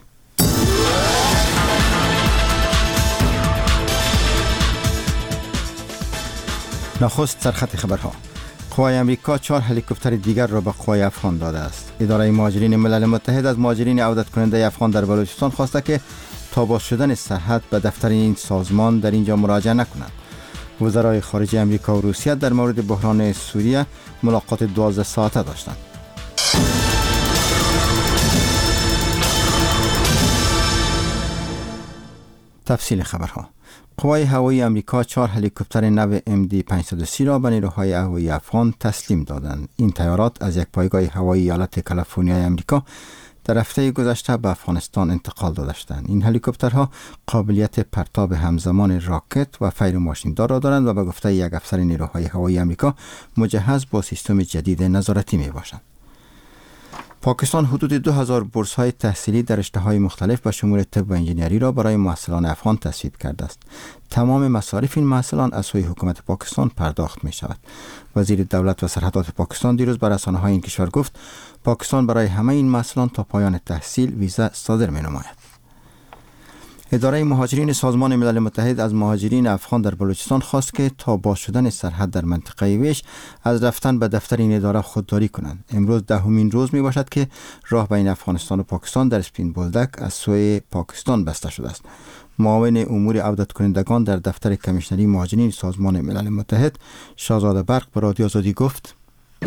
نخست سرخط خبرها. قوای امریکا 4 هلیکوپتر دیگر را به قوای افغان داده است. اداره مهاجرین ملل متحد از مهاجرین عودت کننده افغان در بلوچستان خواسته که تا باز شدن سرحد به دفتر این سازمان در اینجا مراجعه نکنند. وزرای خارجه امریکا و روسیه در مورد بحران سوریه ملاقات 12 ساعته داشتند. تفصیل خبرها. قوای هوایی امریکا 4 هلیکوپتر نو MD-530 را به نیروهای هوایی افغان تسلیم دادند. این طیارات از یک پایگاه هوایی ایالت کالیفرنیا امریکا در هفته گذشته به افغانستان انتقال داده شدند. این هلیکوپترها قابلیت پرتاب همزمان راکت و فیر ماشیندار را دارند و به گفته یک افسر نیروهای هوایی امریکا مجهز با سیستم جدید نظارتی می باشند. پاکستان حدود 2000 بورس‌های تحصیلی در رشته‌های مختلف به شمول طب و انجینری را برای محصلان افغان تصویب کرده است. تمام مصارف این محصلان از سوی حکومت پاکستان پرداخت می‌شود. وزیر دولت و سرحدات پاکستان دیروز بر رسانه‌های این کشور گفت پاکستان برای همه این محصلان تا پایان تحصیل ویزا صادر می‌نماید. اداره مهاجرین سازمان ملل متحد از مهاجرین افغان در بلوچستان خواست که تا باز شدن سرحد در منطقه ویش از رفتن به دفتر این اداره خودداری کنند. امروز 10مین روز می باشد که راه بین افغانستان و پاکستان در سپین بولدک از سوی پاکستان بسته شده است. معاون امور عودت کنندگان در دفتر کمیشنری مهاجرین سازمان ملل متحد شاهزاده برق به رادیو آزادی گفت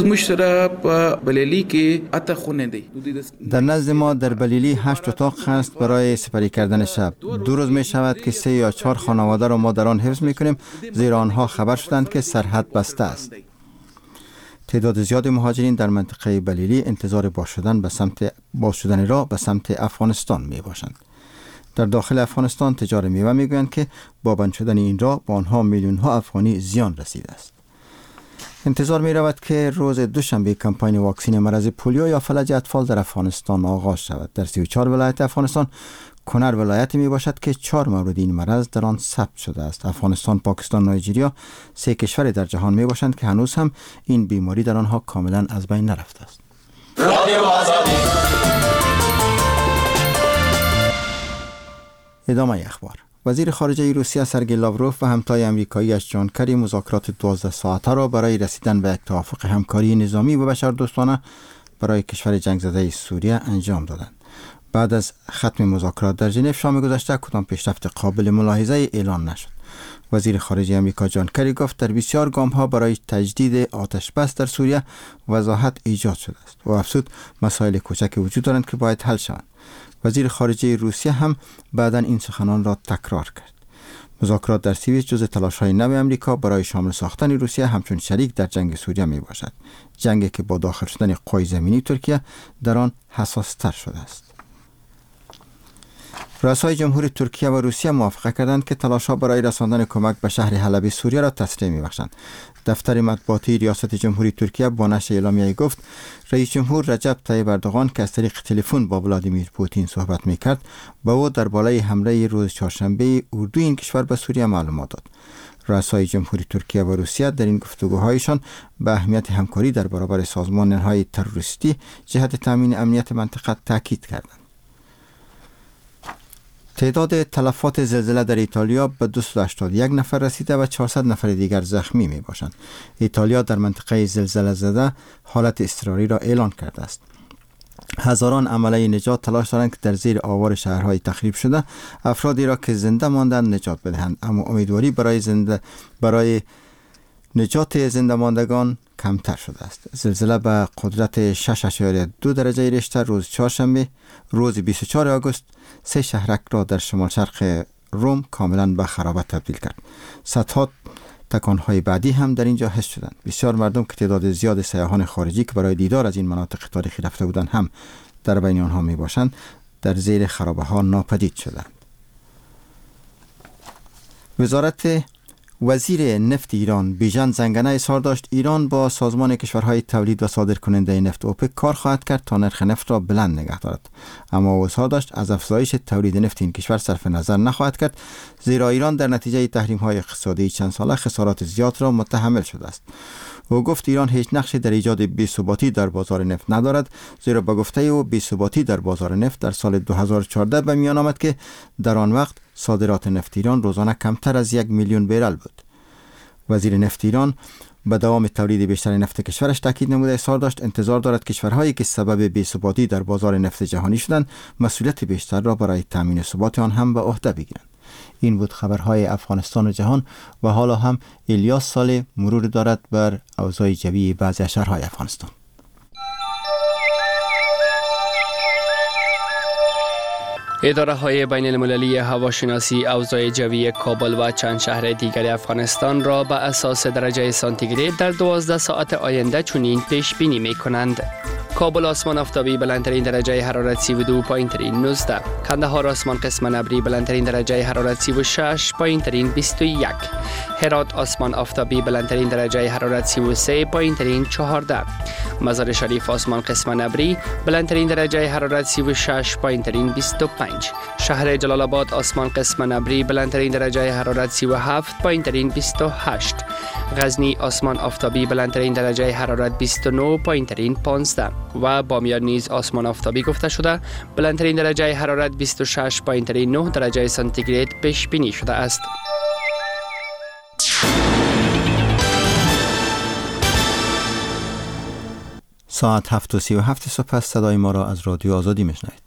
در نزد ما در بلیلی 8 اتاق هست برای سپری کردن شب. 2 روز می شود که 3 یا 4 خانواده را ما در آن حفظ می کنیم زیرا آنها خبر شدند که سرحد بسته است. تعداد زیاد مهاجرین در منطقه بلیلی انتظار باز شدن را به سمت افغانستان می باشند. در داخل افغانستان تجار میوه می گویند که با بند شدن این راه به آنها میلیون ها افغانی زیان رسیده است. انتظار می رود که روز دوشنبه کمپاین واکسین مرض پولیو یا فلج اطفال در افغانستان آغاز شود. در 34 ولایت افغانستان کنر ولایتی می باشد که 4 مورد این مرض در آن ثبت شده است. افغانستان، پاکستان، نایجریا 3 کشور در جهان می باشند که هنوز هم این بیماری در آنها کاملا از بین نرفته است. ادامه اخبار. وزیر خارجه روسیه سرگئی لاوروف و همتای آمریکایی‌اش جان کری مذاکرات 12 ساعته را برای رسیدن به یک توافق همکاری نظامی و بشردوستانه برای کشور جنگ زده سوریه انجام دادند. بعد از ختم مذاکرات در ژنو شام گذشته کدام پیشرفت قابل ملاحظه اعلان نشد. وزیر خارجه آمریکا جان کری گفت در بسیار گام‌ها برای تجدید آتش بس در سوریه وضاحت ایجاد شده است و افزود مسائل کوچک وجود دارند که باید حل شوند. وزیر خارجه روسیه هم بعداً این سخنان را تکرار کرد. مذاکرات در سوئیس جزء تلاش‌های نو آمریکا برای شامل ساختن روسیه همچون شریک در جنگ سوریه می باشد. جنگی که با داخل شدن قوای زمینی ترکیه در آن حساس‌تر شده است. رؤسای جمهوری ترکیه و روسیه موافقت کردند که تلاش‌ها برای رساندن کمک به شهر حلب سوریه را تسریع می‌بخشند. دفتر مطبوعاتی ریاست جمهوری ترکیه با نشر اعلامیه‌ای گفت رئیس جمهور رجب طیب اردوغان که از طریق تلفن با ولادیمیر پوتین صحبت می‌کرد با او درباره حمله روز چهارشنبه اردوی این کشور به سوریه معلومات داد. رؤسای جمهوری ترکیه و روسیه در این گفتگوهایشان به اهمیت همکاری در برابر سازمان‌های تروریستی جهت تامین امنیت منطقه تاکید کردند. تعداد تلفات زلزله در ایتالیا به 281 نفر رسیده و 400 نفر دیگر زخمی می باشند. ایتالیا در منطقه زلزله زده حالت اضطراری را اعلان کرده است. هزاران عمله نجات تلاش دارند که در زیر آوار شهرهای تخریب شده افرادی را که زنده ماندند نجات بدهند، اما امیدواری برای نجات زنده ماندگان کمتر شده است. زلزله به قدرت 6.2 درجه ریشتر روز چهارشنبه روز 24 آگوست 3 شهرک را در شمال شرق روم کاملا به خرابت تبدیل کرد. صدها تکانهای بعدی هم در اینجا حس شدند. بسیار مردم که تعداد زیاد سیاحان خارجی که برای دیدار از این مناطق تاریخی رفته بودند هم در بین آنها می باشند در زیر خرابه ها ناپدید شدند. وزارت وزیر نفت ایران بیژن زنگنه اظهار داشت ایران با سازمان کشورهای تولید و صادرکننده نفت اوپک کار خواهد کرد تا نرخ نفت را بلند نگه دارد، اما او اظهار داشت از افزایش تولید نفت این کشور صرف نظر نخواهد کرد، زیرا ایران در نتیجه تحریم‌های اقتصادی چند ساله خسارات زیاد را متحمل شده است. او گفت ایران هیچ نقشی در ایجاد بی‌ثباتی در بازار نفت ندارد، زیرا به گفته او بی‌ثباتی در بازار نفت در سال 2014 به میان آمد که در آن وقت صادرات نفت ایران روزانه کمتر از 1 میلیون برل بود. وزیر نفت ایران به دوام تولید بیشتر نفت کشورش تاکید نموده اظهار داشت انتظار دارد کشورهایی که سبب بی‌ثباتی در بازار نفت جهانی شدند مسئولیت بیشتر را برای تامین ثبات آن هم به عهده بگیرند. این بود خبرهای افغانستان و جهان و حالا هم الیاس صالح مرور دارد بر اوضاع جوی بعضی شهرهای افغانستان. اداره های بین المللی هواشناسی اوضاع جوی کابل و چند شهر دیگر افغانستان را به اساس درجه سانتیگراد در 12 ساعت آینده چنین پیش بینی می کنند. کابل آسمان آفتابی بلندترین درجه حرارت 32، پایینترین 19. کندهار آسمان قسم ابری بلندترین درجه حرارت 36، پایینترین 21. هرات آسمان آفتابی بلندترین درجه حرارت 33، پایینترین 14. مزار شریف آسمان قسم ابری بلندترین درجه حرارت 36، پایینترین 25. شهر جلال آباد آسمان قسم ابری بلندترین درجه حرارت 37، پایینترین 28. غزنی آسمان آفتابی بلندترین درجه حرارت 29، پایینترین 15. و بامیان نیز آسمان آفتابی گفته شده بلندترین درجه حرارت 26، پایینترین 9 درجه سانتیگراد پیش بینی شده است. ساعت 7:37 صبح است. صدای ما را از رادیو آزادی میشنوید.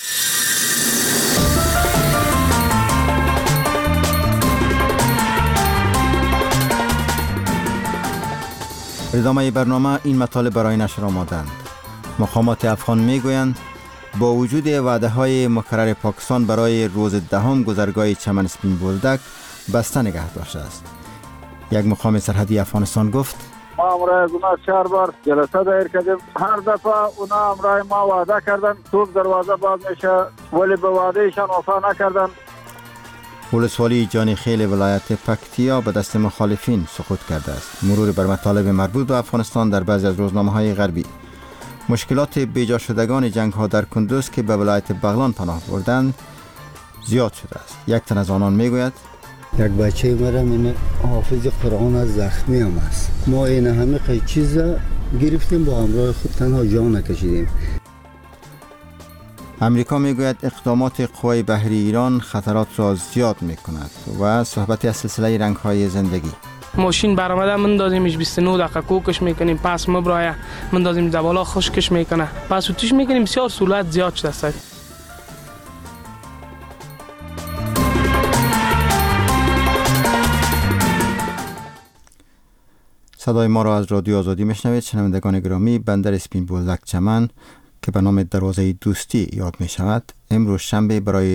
ادامه برنامه این مطالب برای نشر آمادند. مقامات افغان میگویند با وجود وعده های مکرر پاکستان برای روز 10 گذرگاه چمن سپین بولدک بسته نگه داشته است. یک مقام سرحدی افغانستان گفت ما امرای گناه 4 بار جلسه دایر کردیم، هر دفعه اونا امرای ما وعده کردن توپ دروازه باز میشه ولی به وعدهشان وفا نکردن. ولسوالی جانی خیل ولایت پکتیا به دست مخالفین سقوط کرده است. مرور بر مطالب مربوط به افغانستان در بعضی از روزنامه‌های غربی. مشکلات بیجا شدگان جنگ‌ها در کندوز که به ولایت بغلان پناه بردند زیاد شده است. یک تن از آنان میگوید یک بچه مرا من حافظ قرآن از زخمی هم است. ما این همه قید چیز گرفتیم با همراه خود تنها جان نکشیدیم. امریکا میگوید اقدامات قوای بحری ایران خطرات را زیاد میکند و صحبتی از سلسله رنگ‌های زندگی. ماشین برآمده مندازیمش 29 دقیقه کوکش میکنیم، پس مبرایه مندازیم زبالا خشکش میکنه، پس اوتیش میکنیم. بسیار سهولت زیاد شده است. صدای ما را از رادیو آزادی میشنوید. شنوندگان گرامی، بندر سپین بولدک چمن که به نام دروازه دوستی یاد می شود امروز شنبه برای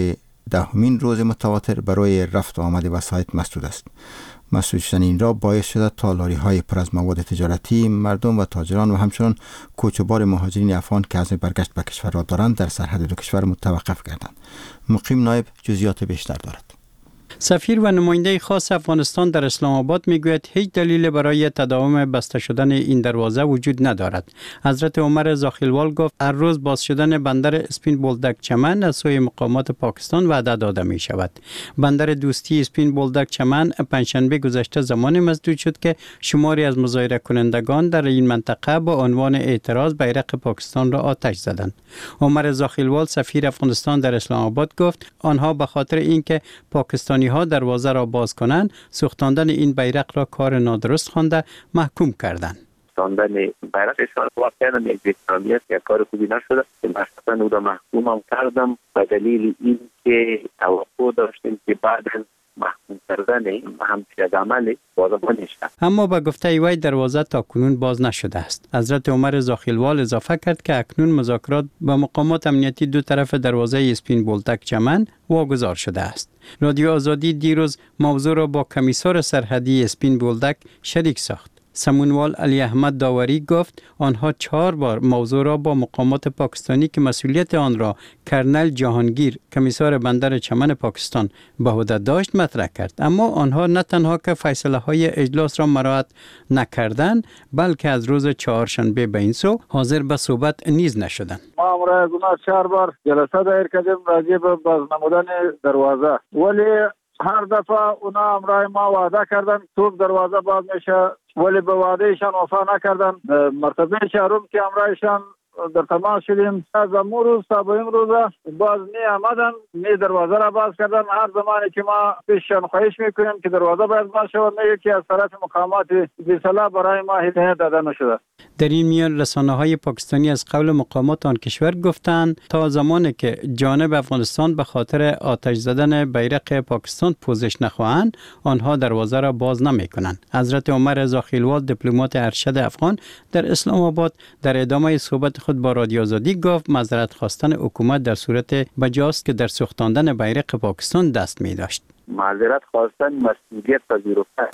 10مین روز متواتر برای رفت و آمد وسایط مسدود است. مسدود شدن این را باعث شده تا لاری‌های پر از مواد تجارتی، مردم و تاجران و همچنین کوچبار مهاجرین افغان که عزم برگشت به کشور را دارند در سرحد دو کشور متوقف گردند. مقیم نایب جزئیات بیشتر دارد. سفیر و نماینده خاص افغانستان در اسلام آباد میگوید هیچ دلیل برای تداوم بسته شدن این دروازه وجود ندارد. حضرت عمر زاخیلوال گفت هر روز باز شدن بندر اسپین بولدک چمن از سوی مقامات پاکستان وعده داده می شود. بندر دوستی اسپین بولدک چمن پنجشنبه گذشته زمان مسدود شد که شماری از مظاهره کنندگان در این منطقه با عنوان اعتراض بیرق پاکستان را آتش زدند. عمر زاخیلوال سفیر افغانستان در اسلام آباد گفت آنها به خاطر اینکه پاکستانی ها دروازه را باز کنند سوختاندن این بیرق را کار نادرست خوانده محکوم کردند. سوختاندن بیرقشان واقعا یک بی‌احترامی است، یک کار خوبی نشده. مثلا او را محکوم هم کردم به دلیل اینکه توقع داشتیم که بعد از محکوم کردن همچین عمل بازمان نشد. اما به گفته وی دروازه تا کنون باز نشده است. حضرت عمر زاخیلوال اضافه کرد که اکنون مذاکرات با مقامات امنیتی دو طرف دروازه اسپین بولدک چمن واگذار شده است. رادیو آزادی دیروز موضوع را با کمیسار سرحدی اسپین بولدک شریک ساخت. سمونوال علی احمد داوری گفت آنها 4 بار موضوع را با مقامات پاکستانی که مسئولیت آن را کرنل جهانگیر کمیسار بندر چمن پاکستان به عهده داشت مطرح کرد، اما آنها نه تنها که فیصله های اجلاس را مراعات نکردند بلکه از روز چهارشنبه به این سو حاضر به صحبت نیز نشدند. ما امروز 4 بار جلسه دایر کردیم راجع به باز نمودن دروازه، ولی هر دفعه اونا امرای ما وعده کردن تو دروازه باز میشه، ولی به وعدهشان وفا نکردن. مرتبه چهارم که امرایشان در تماس شدیم از امروز تا به امروز باز می آمدن، می دروازه را باز کردن. هر زمانی که ما پیششان خواهش میکنیم که دروازه باز شود میگه که از طرف مقامات بی‌صلاح برای ما هدایت داده نشده. در این میان رسانه‌های پاکستانی از قول مقامات آن کشور گفتند تا زمانی که جانب افغانستان به خاطر آتش زدن بیرق پاکستان پوزش نخواهند آنها دروازه را باز نمی‌کنند. حضرت عمر زاخیلوال دیپلمات ارشد افغان در اسلام آباد در ادامه صحبت خود با رادیو آزادی گفت معذرت خواستن حکومت در صورت بجاست که در سوختاندن بیرق پاکستان دست می داشت. معذرت خواستن مسئولیت پذیرفتن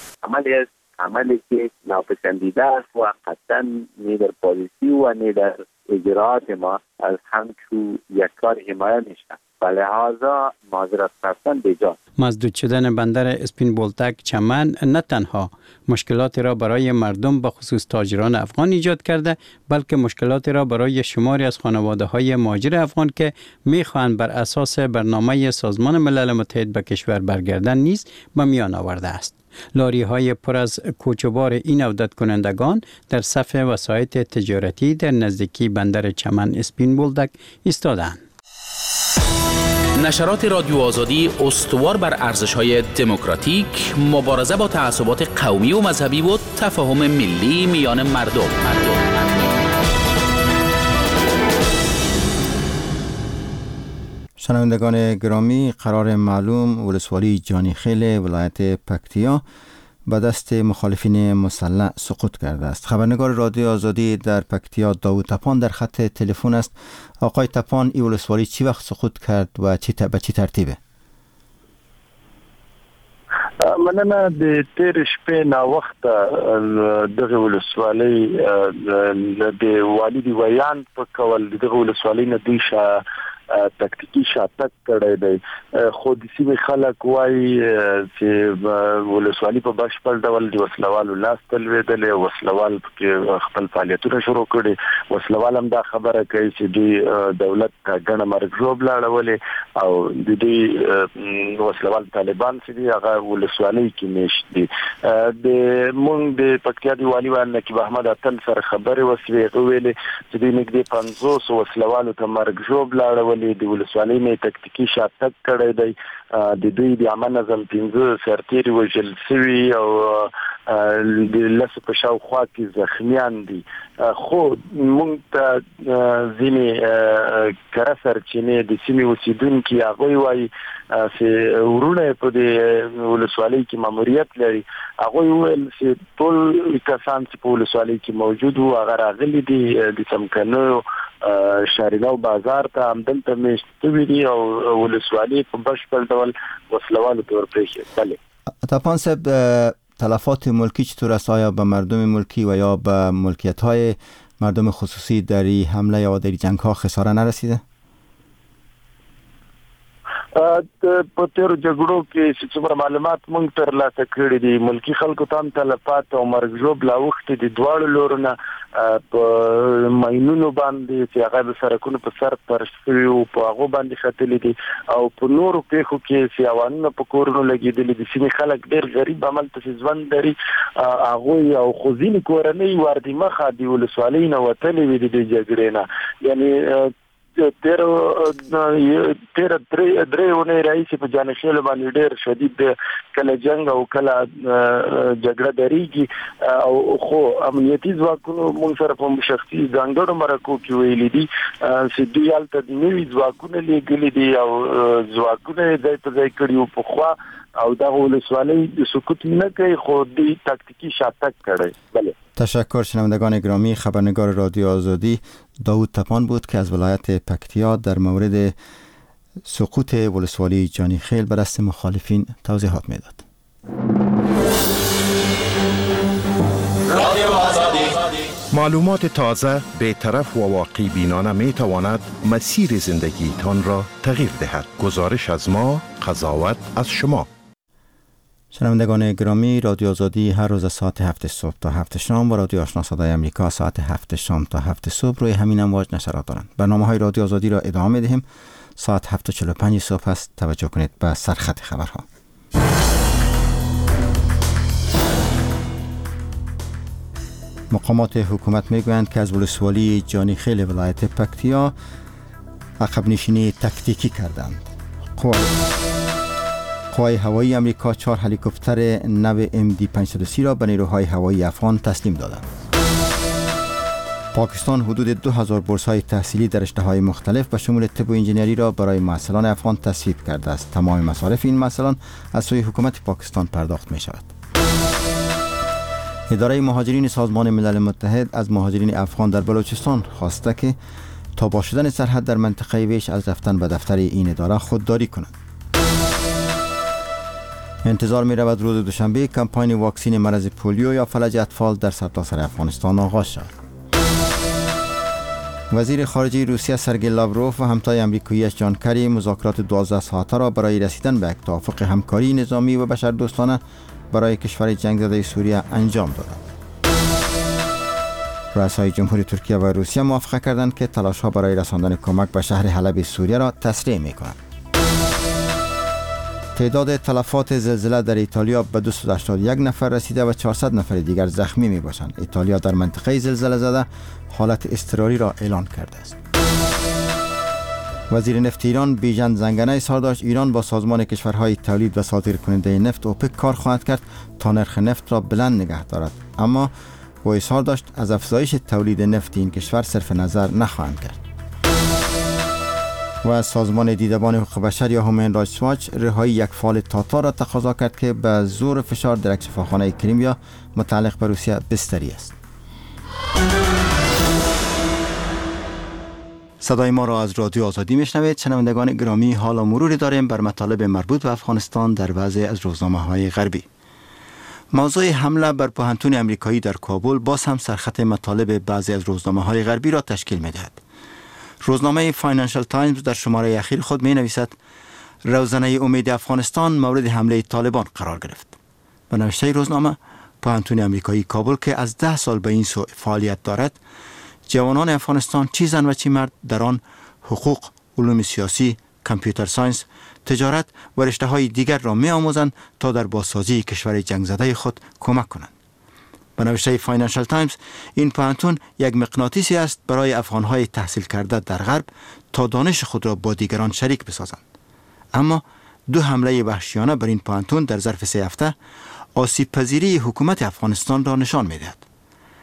عملی که ناپسندیده است و قطعا نه در پالیسی و نه در اجراعات ما از همچون یک کار حمایت میشه. لحاظا معذرت خواستن بجاست. مسدود شدن بندر اسپین بولدک چمن نه تنها مشکلات را برای مردم به خصوص تاجران افغان ایجاد کرده بلکه مشکلات را برای شماری از خانواده‌های مهاجر افغان که می‌خواهند بر اساس برنامه سازمان ملل متحد به کشور برگردن نیز به میان آورده است. لاری‌های پر از کوچبار این عودت کنندگان در صف وسایط تجارتی در نزدیکی بندر چمن اسپین بولدک ایستادند. نشرات رادیو آزادی استوار بر ارزش‌های دموکراتیک، مبارزه با تعصبات قومی و مذهبی و تفاهم ملی میان مردم. شنوندگان گرامی، قرار معلوم ولسوالی جانیخیل ولایت پکتیا به دست مخالفین مسلح سقوط کرده است. خبرنگار رادیو آزادی در پکتیا داوود تپان در خط تلفن است. آقای تپان، این ولسوالی چی وقت سقوط کرد و به چی ترتیبه؟ مننه. د تیر شپې نا وخت دغه ولسوالۍ د والي دی ویان په کول دغه ولسوالۍ نه دی تکتیکی شاتک کړی دی. خو د سیمې خلک وایي چې ولسوالي په بشپړ ډول د وسلوالو لاس ته لوېدلې، وسلوال پکې خپل فعالیتونه شروع کړي. وسلوال هم دا خبره کوي چې دوی دولت ته ګڼه مرګ ژوبله اړولې او د دوی وسلوال طالبان چې دي هغه ولسوالۍ کې میشت دي. د مونږ د پکتیا د والي ویان نقیب احمد اتل سره خبرې وسوې، هغه ویلې چې دوی نږدې 500 وسلوالو ته مرګ ژوبله اړولې. د ولسوالۍ نه تکتیکی شاتک کړی دی. د دوی د عامه نظم 15 سرتیري وژل شوي او د لسو په شاوخوا کې زخمیان دي. خو مونږ ته ځینې کره سرچینې د سیمې اوسیدونکي هغه وایي چې ورونه په دې ولسوالۍ کې ماموریت لري. هغه ویل چې ټول کسان چې په ولسوالۍ کې موجود وو هغه راغلي دي د څمکنیو شارینو بازار ته همدلته میشته وي او ولسوالۍ په بشپړ ډول وسلوالو تور پرېښې. بله تپان صاحب تلفات ملکی چطور است؟ آیا به مردم ملکی و یا به ملکیت‌های مردم خصوصی در این حمله یا در این جنگ‌ها خساره نرسیده؟ په تیر جګړو کې چې څومره معلومات مونږ ترلاسه کړي دي ملکی خلکو ته تلفات او مرګ ژوب لا وخت دي دواړو لورونه په ماینونو باندې چې هغه د سرکونو په سر پر شوي او په هغه باندې خطلې دي او په نورو پیښو کې سیاوانونه په کورونو لګېدلې دي. سیمې خلک ډېر غریب عمل ته ژوند لري. هغه او خزینې کورنۍ واردی مخه دی ولسوالۍ نه وتلې وي د جګړې نه. یعنی تیر درېونه راځي په جانشیل باندې ډېر شدید کله جنگ او کله جګړه دریږي او خو امنیتي ځواکونو موږ سره په شخصي ځانګړو مرکو کې ویلي دي چې دوی هلته د نوي ځواکونه لېږلي دي او ځواکونه ځای په ځای کړي او په خوا او دا ولسوالۍ د سکوت نه کوي خو دی تاکتیکی شاتک کړي. بله تشکر. شنوندگان گرامی، خبرنگار رادیو آزادی داوود تپان بود که از ولایت پکتیا در مورد سقوط ولسوالی جانی خیل به دست مخالفین توضیحات میداد. معلومات تازه، بی‌طرف و واقعی بینانه می تواند مسیر زندگی تان را تغییر دهد. گزارش از ما، قضاوت از شما. شنوندگان گرامی، رادیو آزادی هر روز ساعت 7 صبح تا 7 شام و رادیو آشنا صدای آمریکا ساعت 7 شام تا 7 صبح روی همین امواج نشرات دارند. برنامه‌های رادیو آزادی را ادامه دهیم. ساعت 7:45 صبح است. توجه کنید به سرخط خبرها. مقامات حکومت میگویند که از ولسوالی جانی خیل ولایت پکتیا عقب نشینی تکتیکی کردند. قوای هوایی امریکا 4 هلیکوپتر نو MD-530 را به نیروهای هوایی افغان تسلیم دادند. پاکستان حدود 2000 بورس‌های تحصیلی در رشته‌های مختلف به شمول طب و انجینری را برای محصلان افغان تصویب کرده است. تمام مصارف این محصلان از سوی حکومت پاکستان پرداخت می‌شود. اداره مهاجرین سازمان ملل متحد از مهاجرین افغان در بلوچستان خواسته که تا با شدن سرحد در منطقه ویش از رفتن به دفتر این اداره خودداری کنند. انتظار می رود روز دوشنبه کمپاین واکسین مرض پولیو یا فلج اطفال در سرتاسر افغانستان آغاز شود. وزیر خارجه روسیه سرگئی لاوروف و همتای آمریکاییش جان کری مذاکرات 12 ساعته را برای رسیدن به یک توافق همکاری نظامی و بشردوستانه برای کشور جنگ زده سوریه انجام دادند. رؤسای جمهوری ترکیه و روسیه موافقه کردند که تلاش‌ها برای رساندن کمک به شهر حلب سوریه را تسریع می‌کنند. تعداد تلفات زلزله در ایتالیا به 281 نفر رسیده و 400 نفر دیگر زخمی می‌باشند. ایتالیا در منطقه زلزله زده حالت اضطراری را اعلان کرده است. وزیر نفت ایران بیژن زنگنه اظهار داشت ایران با سازمان کشورهای تولید و صادر کننده نفت اوپک کار خواهد کرد تا نرخ نفت را بلند نگه دارد، اما او اظهار داشت از افزایش تولید نفت این کشور صرف نظر نخواهند کرد. و از سازمان دیدبان حقوق بشر یا هومن رایتس واچ رهایی یک فعال تاتار را تقاضا کرد که به زور فشار در یک شفاخانه کریمیا متعلق به روسیه بستری است. صدای ما را از رادیو آزادی میشنوید. شنوندگان گرامی، حال و مروری داریم بر مطالب مربوط به افغانستان در بعضی از روزنامه‌های غربی. موضوع حمله بر پوهنتون امریکایی در کابل باز هم سرخط مطالب بعضی از روزنامه‌های غربی را تشکیل می‌دهد. روزنامه فاینانشل تایمز در شماره اخیر خود می‌نویسد روزنه امید افغانستان مورد حمله طالبان قرار گرفت. به نوشته روزنامه، پوهنتون امریکایی کابل که از 10 سال به این سو فعالیت دارد، جوانان افغانستان چی زن و چی مرد در آن حقوق، علوم سیاسی، کامپیوتر ساینس، تجارت و رشته‌های دیگر را می‌آموزند تا در بازسازی کشور جنگ زده خود کمک کنند. به نوشته فاینانشل تایمز، این پوهنتون یک مغناطیسی است برای افغان‌های تحصیل کرده در غرب تا دانش خود را با دیگران شریک بسازند. اما 2 حمله وحشیانه بر این پوهنتون در ظرف 3 هفته آسیب پذیری حکومت افغانستان را نشان می‌دهد.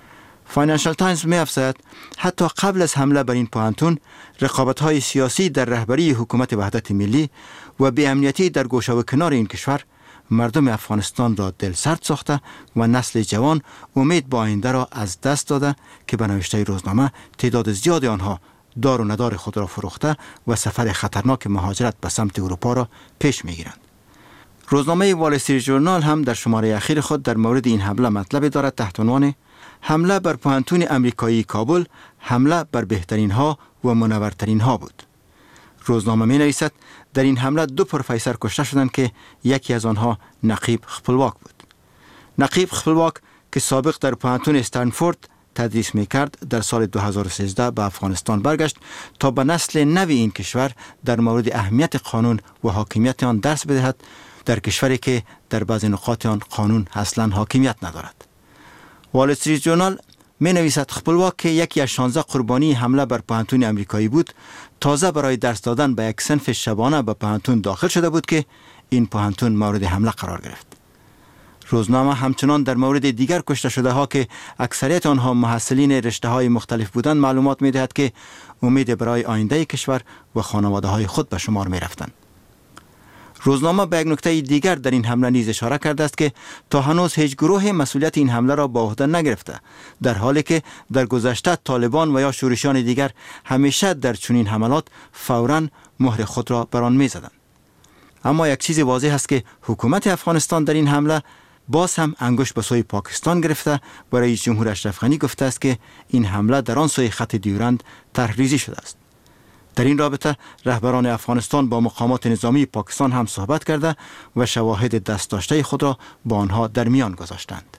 فاینانشل تایمز می افزاید حتی قبل از حمله بر این پوهنتون رقابت‌های سیاسی در رهبری حکومت وحدت ملی و بی‌امنیتی در گوشه و کنار این کشور مردم افغانستان را دل سرد ساخته و نسل جوان امید به آینده را از دست داده که به نوشته روزنامه تعداد زیادی آنها دار و ندار خود را فروخته و سفر خطرناک مهاجرت به سمت اروپا را پیش می‌گیرند. روزنامه وال استریت ژورنال هم در شماره اخیر خود در مورد این حمله مطلب دارد تحت عنوان حمله بر پوهنتون امریکایی کابل، حمله بر بهترین ها و منورترین ها بود. روزنامه می نویسد در این حمله 2 پروفسور کشته شدند که یکی از آنها نقیب خپلواک بود. نقیب خپلواک که سابق در پوهنتون استنفورد تدریس می کرد در سال 2013 به افغانستان برگشت تا به نسل نوی این کشور در مورد اهمیت قانون و حاکمیت آن درس بدهد در کشوری که در بعضی نقاط آن قانون اصلا حاکمیت ندارد. وال استریت ژورنال می نویسد خپلواک که یکی از 16 قربانی حمله بر پوهنتون امریکایی بود، تازه برای درس دادن به یک صنف شبانه به پوهنتون داخل شده بود که این پوهنتون مورد حمله قرار گرفت. روزنامه همچنان در مورد دیگر کشته شده ها که اکثریت آنها محصلین رشته های مختلف بودند معلومات می دهد که امید برای آینده کشور و خانواده های خود به شمار می رفتند. روزنامه به یک نکته دیگر در این حمله نیز اشاره کرده است که تا هنوز هیچ گروه مسئولیت این حمله را به عهده نگرفته، در حالی که در گذشته طالبان و یا شورشیان دیگر همیشه در چنین حملات فوراً مهر خود را بر آن می‌زدند. اما یک چیز واضح است که حکومت افغانستان در این حمله باز هم انگشت به سوی پاکستان گرفته و رئیس جمهور اشرف غنی گفته است که این حمله در آن سوی خط دیورند طرح‌ریزی شده است. در این رابطه رهبران افغانستان با مقامات نظامی پاکستان هم صحبت کرده و شواهد دست داشته خود را با آنها در میان گذاشتند.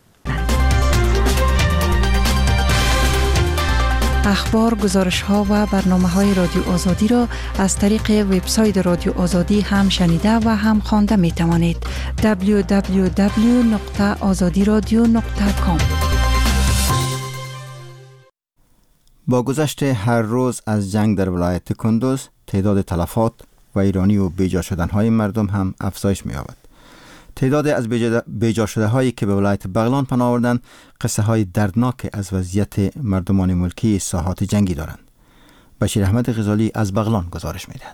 اخبار، گزارش‌ها و برنامه‌های رادیو آزادی را از طریق وبسایت رادیو آزادی هم شنیده و هم خوانده می‌توانید. www.azadiradio.com. با گذشت هر روز از جنگ در ولایت کندوز، تعداد تلفات و ایرانی و بیجا شدن‌های مردم هم افزایش می‌یابد. تعداد از بیجا شده هایی که به ولایت بغلان پناه آوردند قصه های دردناک از وضعیت مردمان ملکی ساحات جنگی دارند. بشیر احمد غزالی از بغلان گزارش می‌دهد.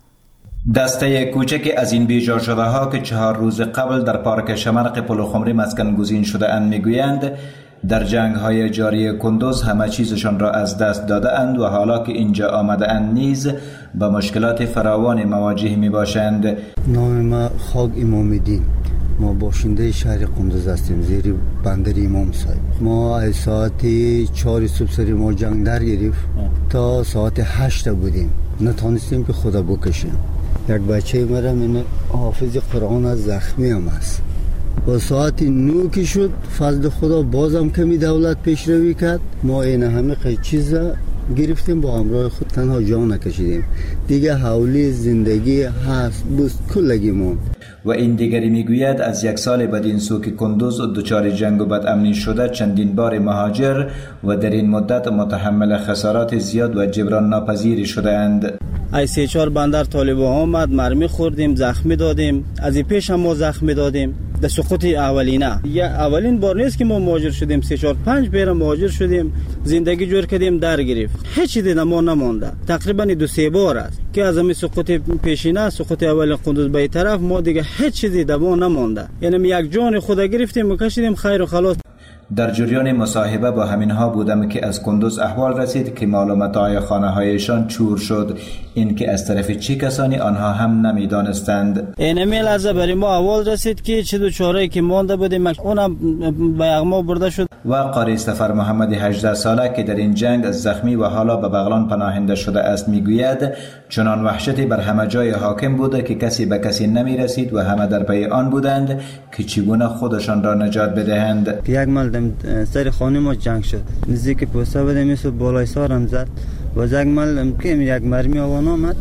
دسته کوچکی از این بیجا شده ها که 4 روز قبل در پارک شمرق پلوخمری مسکن گزین شده اند میگویند در جنگ های جاری کندوز همه چیزشان را از دست داده اند و حالا که اینجا آمده اند نیز به مشکلات فراوان مواجه می باشند. نام ما خاک امام‌الدین، ما باشنده شهر کندوز هستیم، زیر بندر امام صاحب. ما از ساعت 4 صبح سری ما جنگ در گرفت تا ساعت 8 بودیم، نتونستیم که خدا بکشیم. یک بچه مرا من حافظ قرآن از زخمی هم است. با ساعت 9 که شد فضل خدا بازم کمی دولت پیشروی کرد، ما این همه چیز گرفتیم با همراه خود، تنها جان نکشیدیم دیگه. حولی زندگی هست بست کلگی ما. و این دیگری میگوید از 1 سال بدین سو که کندوز دچار جنگ و بدامنی شده چندین بار مهاجر و در این مدت متحمل خسارات زیاد و جبران ناپذیری شده اند. از 3-4 بندر طالبان آمد، مرمی خوردیم، زخمی دادیم، از این پیش هم ما زخمی دادیم. در سقوط اولینه یا اولین بار نیست که ما مهاجر شدیم، 3-4-5 بار مهاجر شدیم، زندگی جور کردیم در گرفت، هیچ چیزی ما نمانده. تقریبا 2-3 بار است که از همین سقوط پیشینه، سقوط اول قندوز به طرف ما دیگه هیچ چیزی ما نمانده، یعنی یک جان خدا گرفتیم و کشیدیم خیر و خلاص. در جریان مصاحبه با همینها بودم که از کندوز احوال رسید که معلومات خانه هایشان چور شد، این که از طرف چه کسانی آنها هم نمیدانستند. این لحظه برای ما احوال رسید که چه دو چاره که مانده بودیم اونم به یغما برده شد. و قاری سفر محمد 18 ساله که در این جنگ از زخمی و حالا به بغلان پناهنده شده است میگوید چنان وحشتی بر همه جای حاکم بوده که کسی به کسی نمی رسید و همه در پی آن بودند که چگونه خودشان را نجات بدهند. یک ملدم سر خانه ما جنگ شد، نزدیک پوسته بودم، مثل بالای سارم زد و یک ملدم که یک مرمی آوان آمد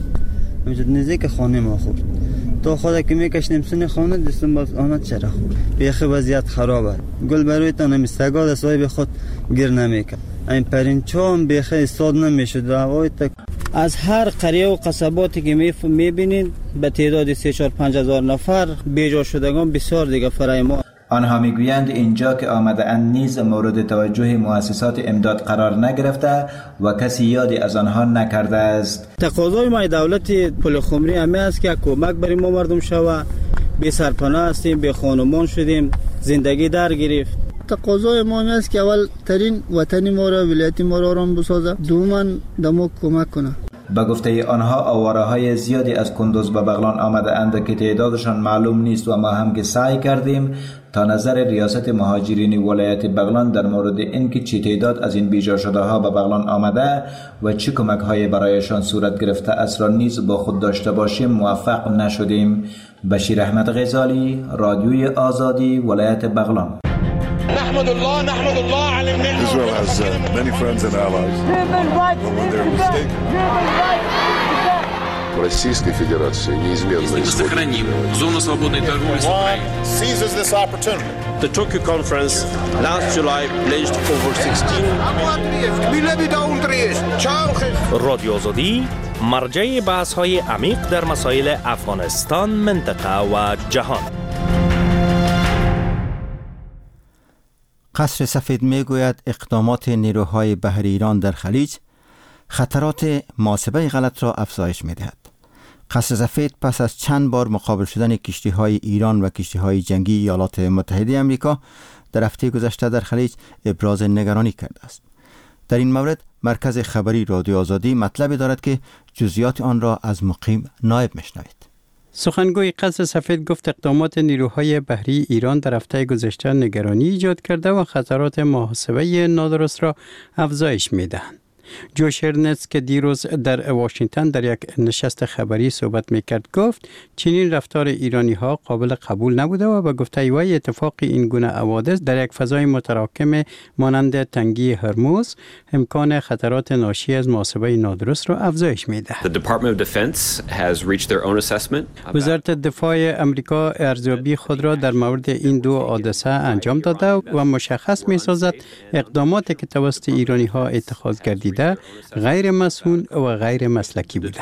نزدیک خانه ما خورد. تا خدا که میکشنیم سن خانه دستم باز آمد چرا خورد. بیخی وضعیت خرابه، گل بروی تا نمی سگا در صاحب خود گیر نمیکرد، این پرینچا هم بیخی استاد نمیشد و هوای تک. از هر قریه و قصباتی که میبینید به تعداد 3-4-5 هزار نفر بیجا شدگان بسیار دیگه فرای ما. آنها میگویند اینجا که آمده اند نیز مورد توجه مؤسسات امداد قرار نگرفته و کسی یادی از آنها نکرده است. تقاضای ما دولت پلخمری همه است که کمک برای ما مردم شود. بی سرپناه هستیم، بی خانمان شدیم، زندگی در گرفت. تقاضای ما است که اول ترین وطن ما را، ولایت ما را آرام بسازه، دوما دمو کمک کنه. به گفته آنها آواره‌های زیادی از کندوز به بغلان آمده اند که تعدادشان معلوم نیست و ما هم که سعی کردیم تا نظر ریاست مهاجرین ولایت بغلان در مورد اینکه چه تعداد از این بیجا شده ها به بغلان آمده و چه کمک های برایشان صورت گرفته است را نیز با خود داشته باشیم موفق نشدیم. بشیر احمد غزالی، رادیوی آزادی، ولایت بغلان. نحمد الله على النعمة. Israel has many friends and allies. Российской Федерации неизменно сохраним зону свободной торговли с Украиной. Seizes this opportunity. The Tokyo conference last July pledged over 16 رادیو آزادی مرجع بحث‌های عمیق در مسائل افغانستان، منطقه و جهان. قصر سفید میگوید اقدامات نیروهای بحری ایران در خلیج خطرات محاسبه غلط را افزایش می‌دهد. قصر سفید پس از چند بار مقابل شدن کشتی‌های ایران و کشتی‌های جنگی ایالات متحده آمریکا در هفته گذشته در خلیج ابراز نگرانی کرده است. در این مورد مرکز خبری رادیو آزادی مطلبی دارد که جزئیات آن را از مقیم نایب میشنوید. سخنگوی قصر سفید گفت اقدامات نیروهای بحری ایران در هفته گذشته نگرانی ایجاد کرده و خطرات محاسبه نادرست را افزایش می‌دهند. جوش ارنست که دیروز در واشنگتن در یک نشست خبری صحبت میکرد گفت چنین رفتار ایرانی ها قابل قبول نبوده و به گفته وی اتفاق این گونه حوادث در یک فضای متراکم مانند تنگی هرمز امکان خطرات ناشی از محاسبه نادرست را افزایش میدهد. وزارت دفاع آمریکا ارزیابی خود را در مورد این دو حادثه انجام داده و مشخص می‌سازد اقداماتی که توسط ایرانی ها اتخاذ گردیده غیر مسئول و غیر مسلکی بوده.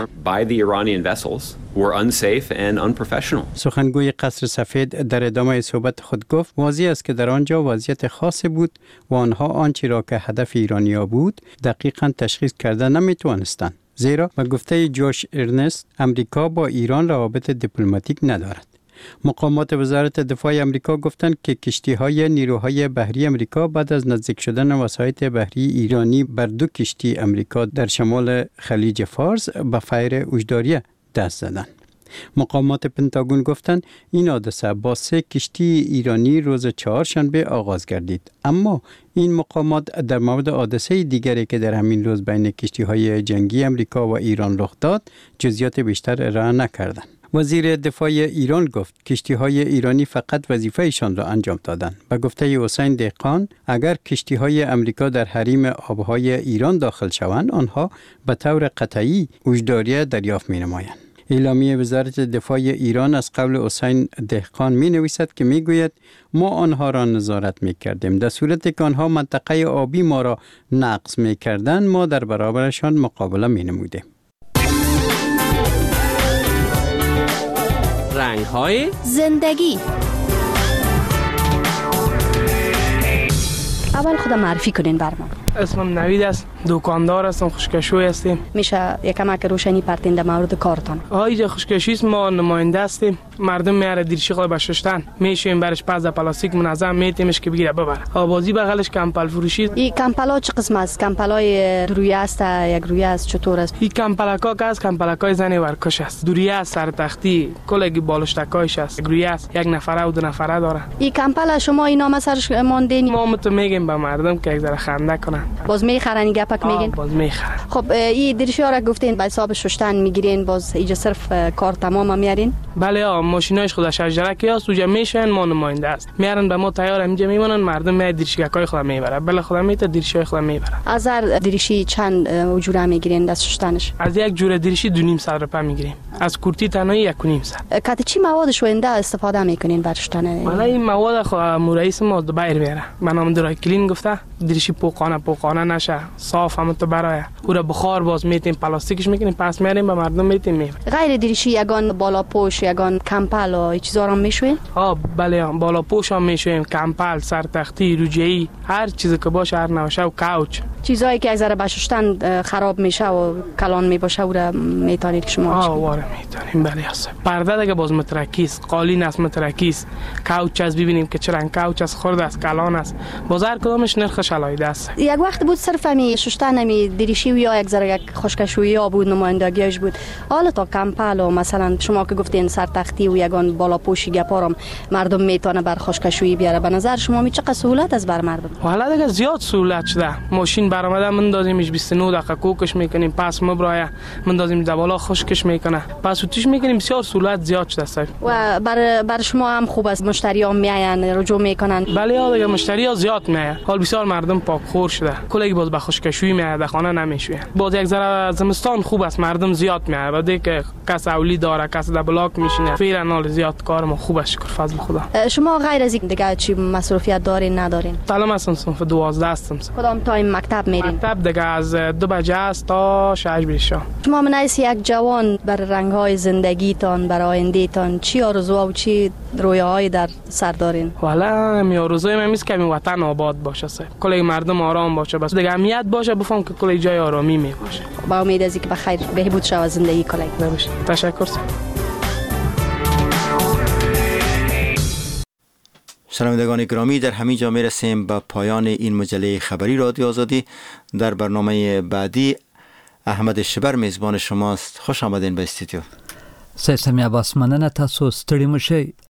سخنگوی قصر سفید در ادامه صحبت خود گفت واضح است که در آنجا وضعیت خاصی بود و آنها آنچه را که هدف ایرانیا بود دقیقاً تشخیص کرده نمیتوانستند. زیرا به گفته جوش ارنست امریکا با ایران روابط دیپلماتیک ندارد. مقامات وزارت دفاع آمریکا گفتند که کشتی‌های نیروهای بحری آمریکا بعد از نزدیک شدن وسایط بحری ایرانی بر دو کشتی آمریکا در شمال خلیج فارس به فیر وجداریه دست زدند. مقامات پنتاگون گفتند این حادثه با 3 کشتی ایرانی روز چهارشنبه آغاز گردید، اما این مقامات در مورد حادثه دیگری که در همین روز بین کشتی‌های جنگی آمریکا و ایران رخ داد جزئیات بیشتر ارائه نکردند. وزیر دفاع ایران گفت کشتی‌های ایرانی فقط وظیفه‌شان را انجام دادند. به گفته حسین دهقان اگر کشتی‌های آمریکا در حریم آبهای ایران داخل شوند آنها به طور قطعی وجداریه دریافت می‌نمایند. اعلامیه وزارت دفاع ایران از قول حسین دهقان می‌نویسد که می‌گوید ما آنها را نظارت می‌کردیم، در صورتی که آنها منطقه آبی ما را نقض می‌کردند ما در برابرشان مقابله می‌نمودیم. رنگ‌های زندگی. اول خودم معرفی کنین برام. اسمم نوید است، دکاندار هستم، خشکشوی هستیم. میشه یکم که روشنی پرتین در مورد کارتان؟ اینجا خشکشوی است، ما نماینده هستیم. مردم میاره دیرشی خود بششتن میشیم برش پز پلاستیک منظم میتیمش که بگیره ببره. آبازی بغلش کمپل فروشی. این کمپلا چه قسم است؟ کمپلای رویه است یک رویه است چطور است؟ این کمپلکا که از کمپلکای زنی ورکش است. دوریه است، سر تختی، کلگی بالشتکایش است. رویه است، یک نفره و دو نفره داره. این کمپل شما اینا ما سرش ماندین؟ ما مت میگیم به مردم که یک ذره خنده کنن. باز میخرن گپک میگین؟ باز میخرن. خب این دیرشی را گفتین به حساب ششتن میگیرین، باز اینجا صرف کار تمام میارین؟ بله ماشینایش خودش اجرکی است، اونجا میشن ما نماینده است. میارن به ما تیار اینجا میمونن، مردم می دیرشیکای خود میبره. بله خود میته دیرشی خود میبره. از هر دیرشی چند جوره میگیرین دست ششتنش؟ از یک جوره دیرشی 2.5 روپیه میگیریم. از کورتی تنهایی 1.5. کات چی مواد شوینده استفاده میکنین برای شستن؟ بله این مواد خو رئیس ما دبیر میاره. به نام درای کلین گفته دیرشی پوقانه نشه، صاف هم تو برای او را بخار باز میتیم پلاستیکش میکنیم پس میاریم به مردم میتیم. غیر دیرشی یگان بالا پوش یگان کم کمپل و چیزا رو میشوین؟ بله بالا پوش هم میشویم، کمپل، سرتختی، روجه‌ای، هر چیزی که باشه، هر نوشه و کاوچ. چیزایی که از بششتن خراب میشه و کلان میباشه و را میتونید که شما واره میتونیم. بله هست. پرده دیگه باز مترکیز، قالین است مترکیز، کاوچ از ببینیم که چرا کاوچ از خرد است، کلان است. باز هر کدامش نرخش علایده است. یک وقت بود صرف می ششتن می دریشی و یا یک ذره یک خشکشویی ها بود، نمایندگیش بود. حالا تا کمپل و مثلا شما که گفتین سرتختی و یگان بالا پوشی گپارم مردم میتونه بر خشکشویی بیاره. به نظر شما می چقدر سهولت از بر مردم؟ حالا دیگه زیاد سهولت شده. ماشین برآمده مندازیمش 29 دقیقه کوکش میکنیم، پس مبرای مندازیم بالا خشکش میکنه، پس توش میکنیم. بسیار سهولت زیاد شده است و بر شما هم خوب است. مشتری ها میاین رجوع میکنن؟ بله دیگه مشتری ها زیاد میاین. حال بسیار مردم پاکخور شده، کلی باز به خشکشویی میاد، خانه نمیشوین. باز یک ذره زمستان خوب است، مردم زیاد میاد. بعد که کس اولی داره، کس در بلاک میشینه، فعلا زیاد کارم خوب است، شکر فضل خدا. شما غیر از این دیگه چی مصروفیت دارین ندارین؟ تعلیم هستم، صنف 12 هستم. کدام تایم مکتب میرین؟ مکتب دیگه از 2 بجه است تا 6 بجه. شما من از یک جوان بر رنگ‌های زندگیتان، بر آینده‌تان چی آرزوها و چی رویاهایی در سر دارین؟ والا می آرزوی من است که این وطن آباد باشه، کلی مردم آرام باشه، بس دیگه امنیت باشه، بفهم که کلی جای آرامی می باشه. با امید از اینکه بخیر بهبود شود زندگی کلی. تشکر. شنوندگان گرامی، در همین جا می رسیم به پایان این مجله خبری رادیو آزادی. در برنامه بعدی احمد شبر میزبان شماست. خوش آمدین به استودیو. سیستمی عباس مننه، تاسو ستړي مشئ.